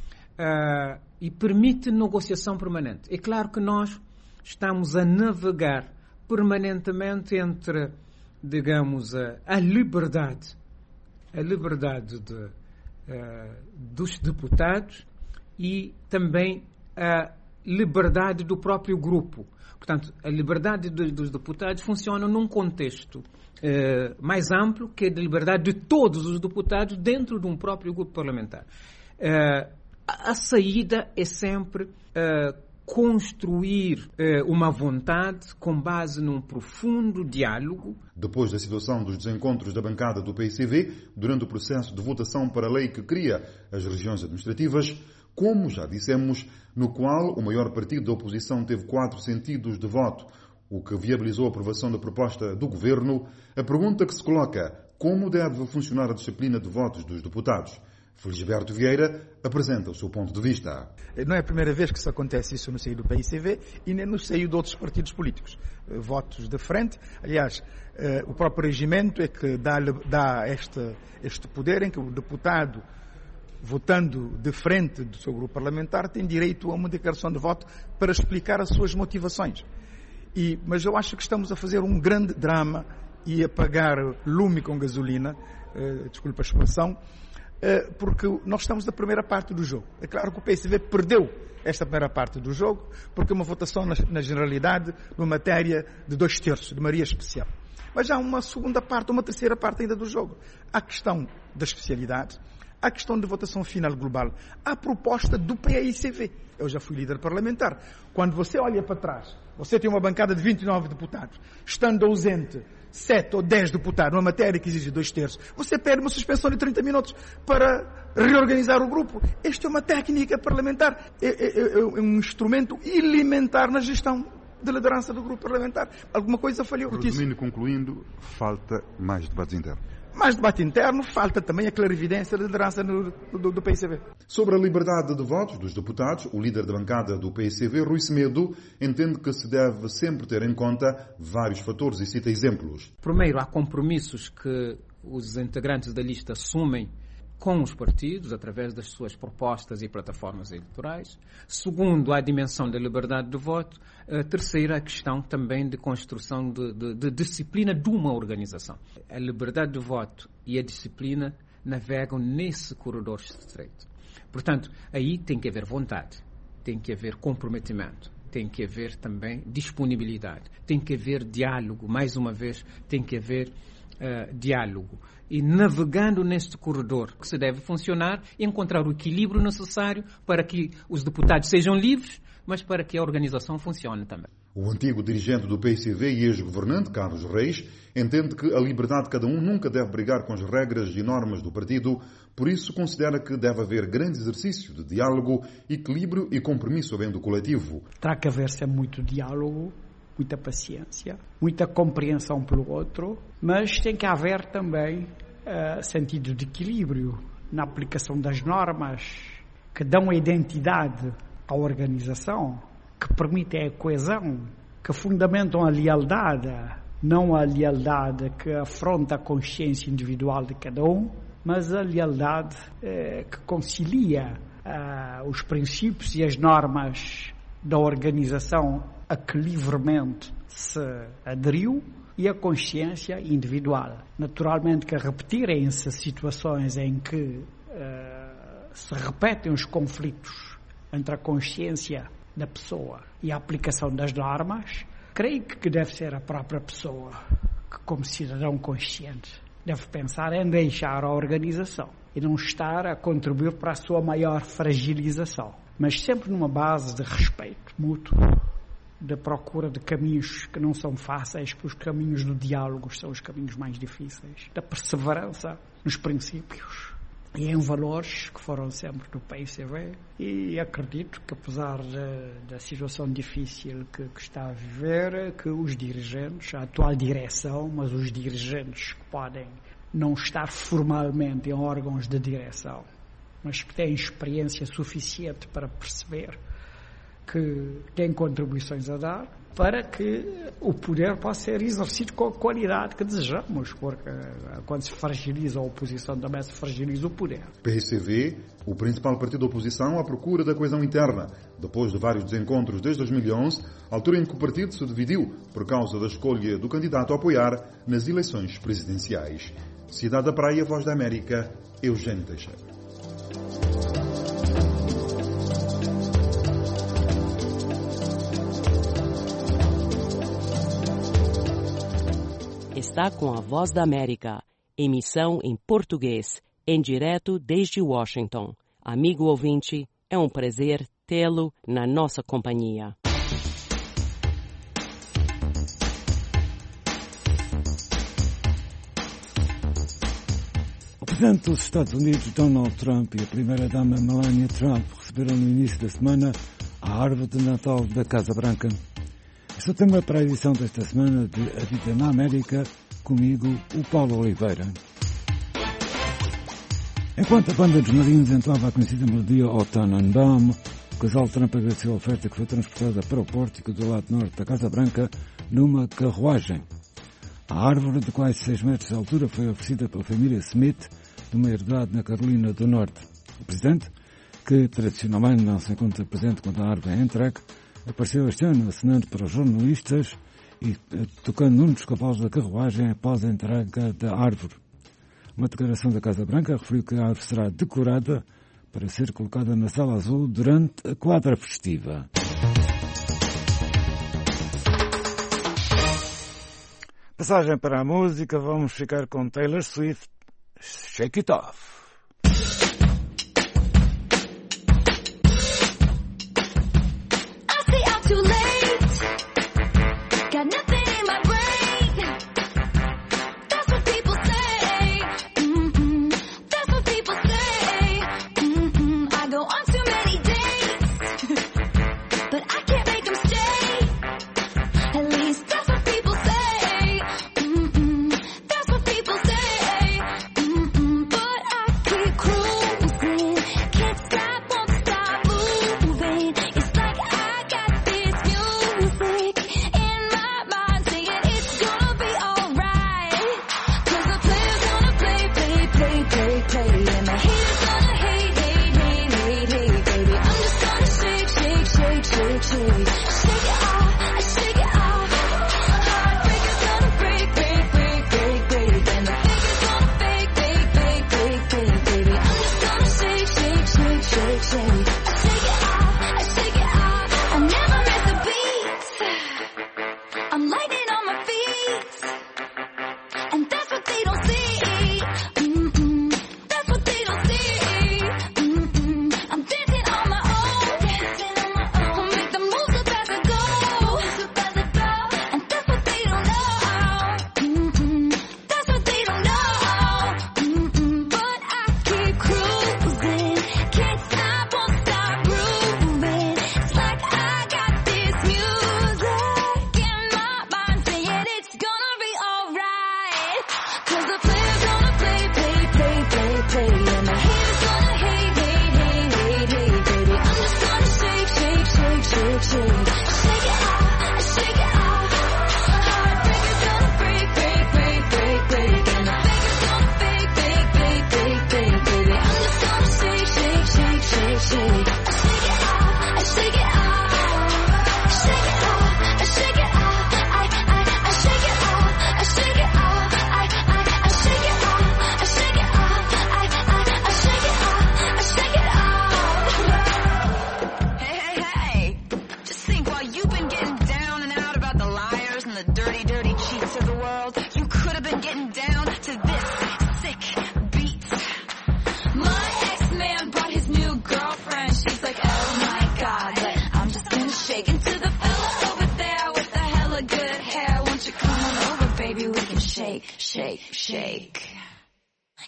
eh, e permitem negociação permanente. É claro que nós estamos a navegar permanentemente entre, digamos, a, a liberdade, a liberdade de Uh, dos deputados e também a liberdade do próprio grupo. Portanto, a liberdade do, dos deputados funciona num contexto uh, mais amplo, que é a liberdade de todos os deputados dentro de um próprio grupo parlamentar. Uh, a, a saída é sempre uh, construir eh, uma vontade com base num profundo diálogo. Depois da situação dos desencontros da bancada do P C V, durante o processo de votação para a lei que cria as regiões administrativas, como já dissemos, no qual o maior partido da oposição teve quatro sentidos de voto, o que viabilizou a aprovação da proposta do governo, a pergunta que se coloca: como deve funcionar a disciplina de votos dos deputados? Felisberto Vieira apresenta o seu ponto de vista. Não é a primeira vez que isso acontece isso no seio do P C V e nem no seio de outros partidos políticos. Votos de frente. Aliás, o próprio regimento é que dá, dá este, este poder em que o deputado, votando de frente do seu grupo parlamentar, tem direito a uma declaração de voto para explicar as suas motivações. E, mas eu acho que estamos a fazer um grande drama e a pagar lume com gasolina, uh, desculpa a expressão, porque nós estamos na primeira parte do jogo. É claro que o P C V perdeu esta primeira parte do jogo, porque é uma votação na, na generalidade, numa matéria de dois terços, de maioria especial. Mas há uma segunda parte, uma terceira parte ainda do jogo. Há a questão da especialidade, há a questão de votação final global, há a proposta do P C V. Eu já fui líder parlamentar. Quando você olha para trás, você tem uma bancada de vinte e nove deputados, estando ausente sete ou dez deputados numa matéria que exige dois terços, você pede uma suspensão de trinta minutos para reorganizar o grupo. Esta é uma técnica parlamentar, é, é, é um instrumento elementar na gestão da liderança do grupo parlamentar. Alguma coisa falhou. Resumindo e concluindo, falta mais debates internos. Mais debate interno, falta também a clarividência da liderança do, do, do P C V. Sobre a liberdade de votos dos deputados, o líder da bancada do P C V, Rui Semedo, entende que se deve sempre ter em conta vários fatores e cita exemplos. Primeiro, há compromissos que os integrantes da lista assumem com os partidos, através das suas propostas e plataformas eleitorais. Segundo, a dimensão da liberdade de voto. A terceira, a questão também de construção de, de, de disciplina de uma organização. A liberdade de voto e a disciplina navegam nesse corredor estreito. Portanto, aí tem que haver vontade, tem que haver comprometimento, tem que haver também disponibilidade, tem que haver diálogo, mais uma vez, tem que haver uh, diálogo. E navegando neste corredor que se deve funcionar, encontrar o equilíbrio necessário para que os deputados sejam livres, mas para que a organização funcione também. O antigo dirigente do P I C V e ex-governante, Carlos Reis, entende que a liberdade de cada um nunca deve brigar com as regras e normas do partido, por isso considera que deve haver grande exercício de diálogo, equilíbrio e compromisso bem do coletivo. Terá que haver sempre muito diálogo, muita paciência, muita compreensão pelo outro, mas tem que haver também uh, sentido de equilíbrio na aplicação das normas que dão a identidade à organização, que permitem a coesão, que fundamentam a lealdade, não a lealdade que afronta a consciência individual de cada um, mas a lealdade eh, que concilia uh, os princípios e as normas da organização a que livremente se aderiu e a consciência individual. Naturalmente que repetirem-se situações em que uh, se repetem os conflitos entre a consciência da pessoa e a aplicação das normas, creio que deve ser a própria pessoa que, como cidadão consciente, deve pensar em deixar a organização e não estar a contribuir para a sua maior fragilização, mas sempre numa base de respeito mútuo, da procura de caminhos que não são fáceis, porque os caminhos do diálogo são os caminhos mais difíceis, da perseverança nos princípios e em valores que foram sempre do P I C V, e acredito que apesar de, da situação difícil que, que está a viver, que os dirigentes, a atual direção, mas os dirigentes que podem não estar formalmente em órgãos de direção, mas que têm experiência suficiente para perceber que têm contribuições a dar, para que o poder possa ser exercido com a qualidade que desejamos, porque quando se fragiliza a oposição também se fragiliza o poder. P I C V, o principal partido da oposição, à procura da coesão interna, depois de vários desencontros desde dois mil e onze, altura em que o partido se dividiu por causa da escolha do candidato a apoiar nas eleições presidenciais. Cidade da Praia, Voz da América, Eugênio Teixeira. Está com a Voz da América, emissão em português, em direto desde Washington. Amigo ouvinte, é um prazer tê-lo na nossa companhia. O presidente dos Estados Unidos, Donald Trump, e a primeira-dama Melania Trump receberam no início da semana a árvore de Natal da Casa Branca. Este é o tema para a edição desta semana de A Vida na América, comigo, o Paulo Oliveira. Enquanto a banda dos Marinhos entoava a conhecida melodia O Tannenbaum, o casal Trump agradeceu a oferta que foi transportada para o pórtico do lado norte da Casa Branca numa carruagem. A árvore, de quase seis metros de altura, foi oferecida pela família Smith, de uma herdade na Carolina do Norte. O presidente, que tradicionalmente não se encontra presente quando a árvore é entregue, apareceu este ano acenando para os jornalistas e tocando num dos cavalos da carruagem após a entrega da árvore. Uma declaração da Casa Branca referiu que a árvore será decorada para ser colocada na Sala Azul durante a quadra festiva. Passagem para a música, vamos ficar com Taylor Swift, Shake It Off. Too late, got nothing in my brain. That's what people say. Mm-mm. That's what people say. Mm-mm. I go on too many dates, but I can't make them stay. At least that's what people say. Mm-mm. That's what people say. Mm-mm. But I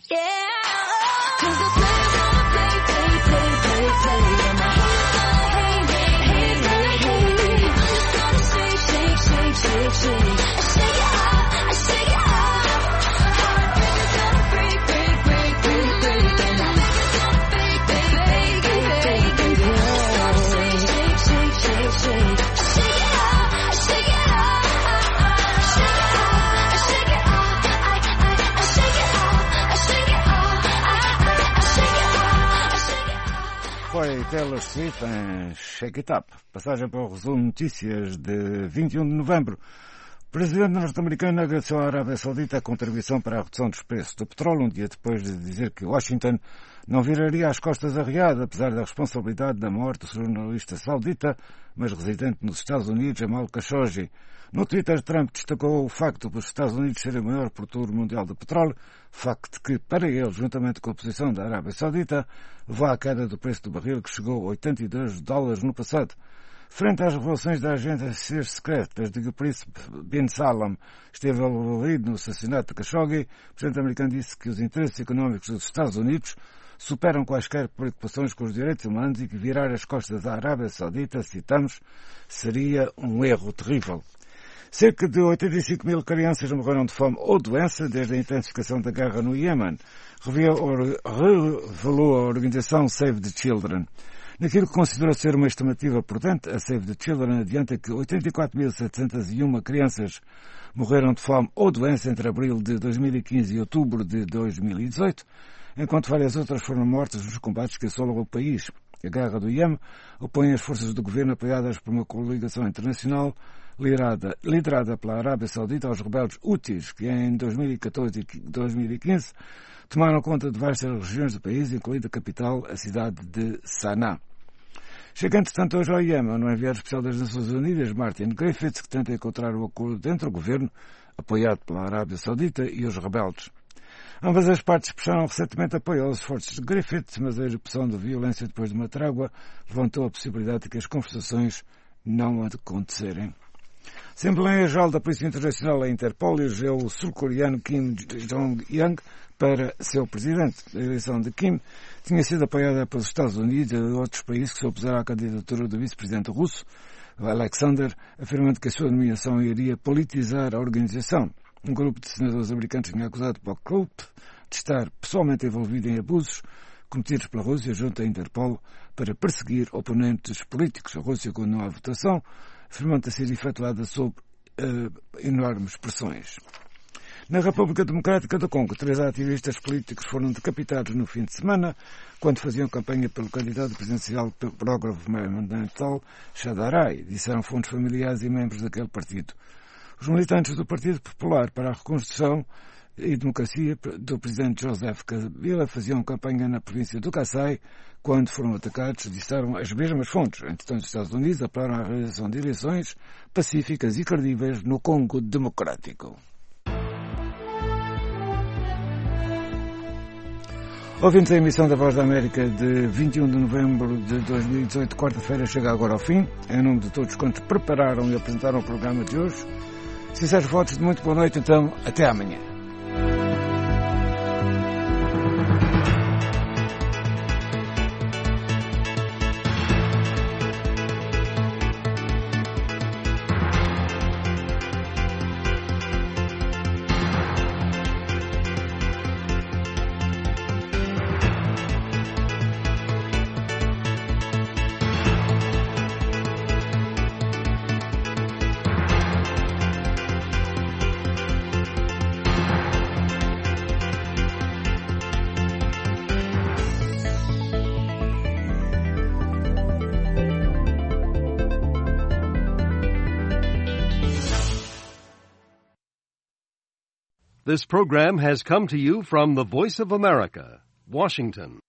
Yeah. 'Cause the players wanna play, play, play, play, play. And I hate, hate, hate, hate, hate, hate. I'm just gonna shake, shake, shake, shake, shake. I shake it out, I shake it out. Heartbreak is gonna break, break, break, break, break. And I think it's gonna fake, fake, fake, fake, fake, fake. I'm just gonna shake, shake, shake, shake, shake. I shake it out, I shake it out. I shake it out, I shake it out. I, I, I shake it out, I shake it out. I, I, I shake it out, I shake it out. Foi Taylor Swift em Shake It Up. Passagem para o resumo de notícias de vinte e um de novembro. O presidente norte-americano agradeceu à Arábia Saudita a contribuição para a redução dos preços do petróleo, um dia depois de dizer que Washington não viraria as costas a Riad, apesar da responsabilidade da morte do jornalista saudita, mas residente nos Estados Unidos, Jamal Khashoggi. No Twitter, Trump destacou o facto dos Estados Unidos serem o maior produtor mundial de petróleo, facto que, para ele, juntamente com a posição da Arábia Saudita, levou à queda do preço do barril, que chegou a oitenta e dois dólares no passado. Frente às revelações da agência secretas de que o príncipe Bin Salman esteve envolvido no assassinato de Khashoggi, o presidente americano disse que os interesses económicos dos Estados Unidos superam quaisquer preocupações com os direitos humanos e que virar as costas à Arábia Saudita, citamos, seria um erro terrível. Cerca de oitenta e cinco mil crianças morreram de fome ou doença desde a intensificação da guerra no Iêmen, revelou a organização Save the Children. Naquilo que considerou ser uma estimativa prudente, a Save the Children adianta que oitenta e quatro mil setecentas e uma crianças morreram de fome ou doença entre abril de dois mil e quinze e outubro de dois mil e dezoito, enquanto várias outras foram mortas nos combates que assolam o país. A guerra do Iêmen opõe as forças do governo apoiadas por uma coligação internacional liderada, liderada pela Arábia Saudita aos rebeldes Houthis, que em dois mil e catorze e dois mil e quinze tomaram conta de várias regiões do país, incluindo a capital, a cidade de Sanaa. Chega, entretanto, hoje ao Iêmen, no enviado especial das Nações Unidas, Martin Griffiths, que tenta encontrar o acordo entre o governo, apoiado pela Arábia Saudita, e os rebeldes. Ambas as partes expressaram recentemente apoio aos esforços de Griffiths, mas a erupção de violência depois de uma tregua levantou a possibilidade de que as conversações não acontecerem. A Assembleia Geral da Polícia Internacional, a Interpol, elegeu o sul-coreano Kim Jong-yang para seu presidente. A eleição de Kim tinha sido apoiada pelos Estados Unidos e outros países que se opuseram à candidatura do vice-presidente russo, Alexander, afirmando que a sua nomeação iria politizar a organização. Um grupo de senadores americanos tinha acusado o clube de estar pessoalmente envolvido em abusos cometidos pela Rússia junto à Interpol para perseguir oponentes políticos. A Rússia condenou a votação, afirmando ter sido efetuada sob uh, enormes pressões. Na República Democrática do Congo, três ativistas políticos foram decapitados no fim de semana, quando faziam campanha pelo candidato presidencial pró-governamental Shadarai, disseram fontes familiares e membros daquele partido. Os militantes do Partido Popular para a Reconstrução e Democracia do presidente Joseph Kabila faziam campanha na província do Kasaï quando foram atacados, disseram as mesmas fontes. Entretanto, os Estados Unidos apelaram à realização de eleições pacíficas e credíveis no Congo Democrático. Ouvintes, a emissão da Voz da América de vinte e um de novembro de dois mil e dezoito, quarta-feira, chega agora ao fim. Em nome de todos quantos prepararam e apresentaram o programa de hoje, sinceros votos de muito boa noite, então, até amanhã. This program has come to you from the Voice of America, Washington.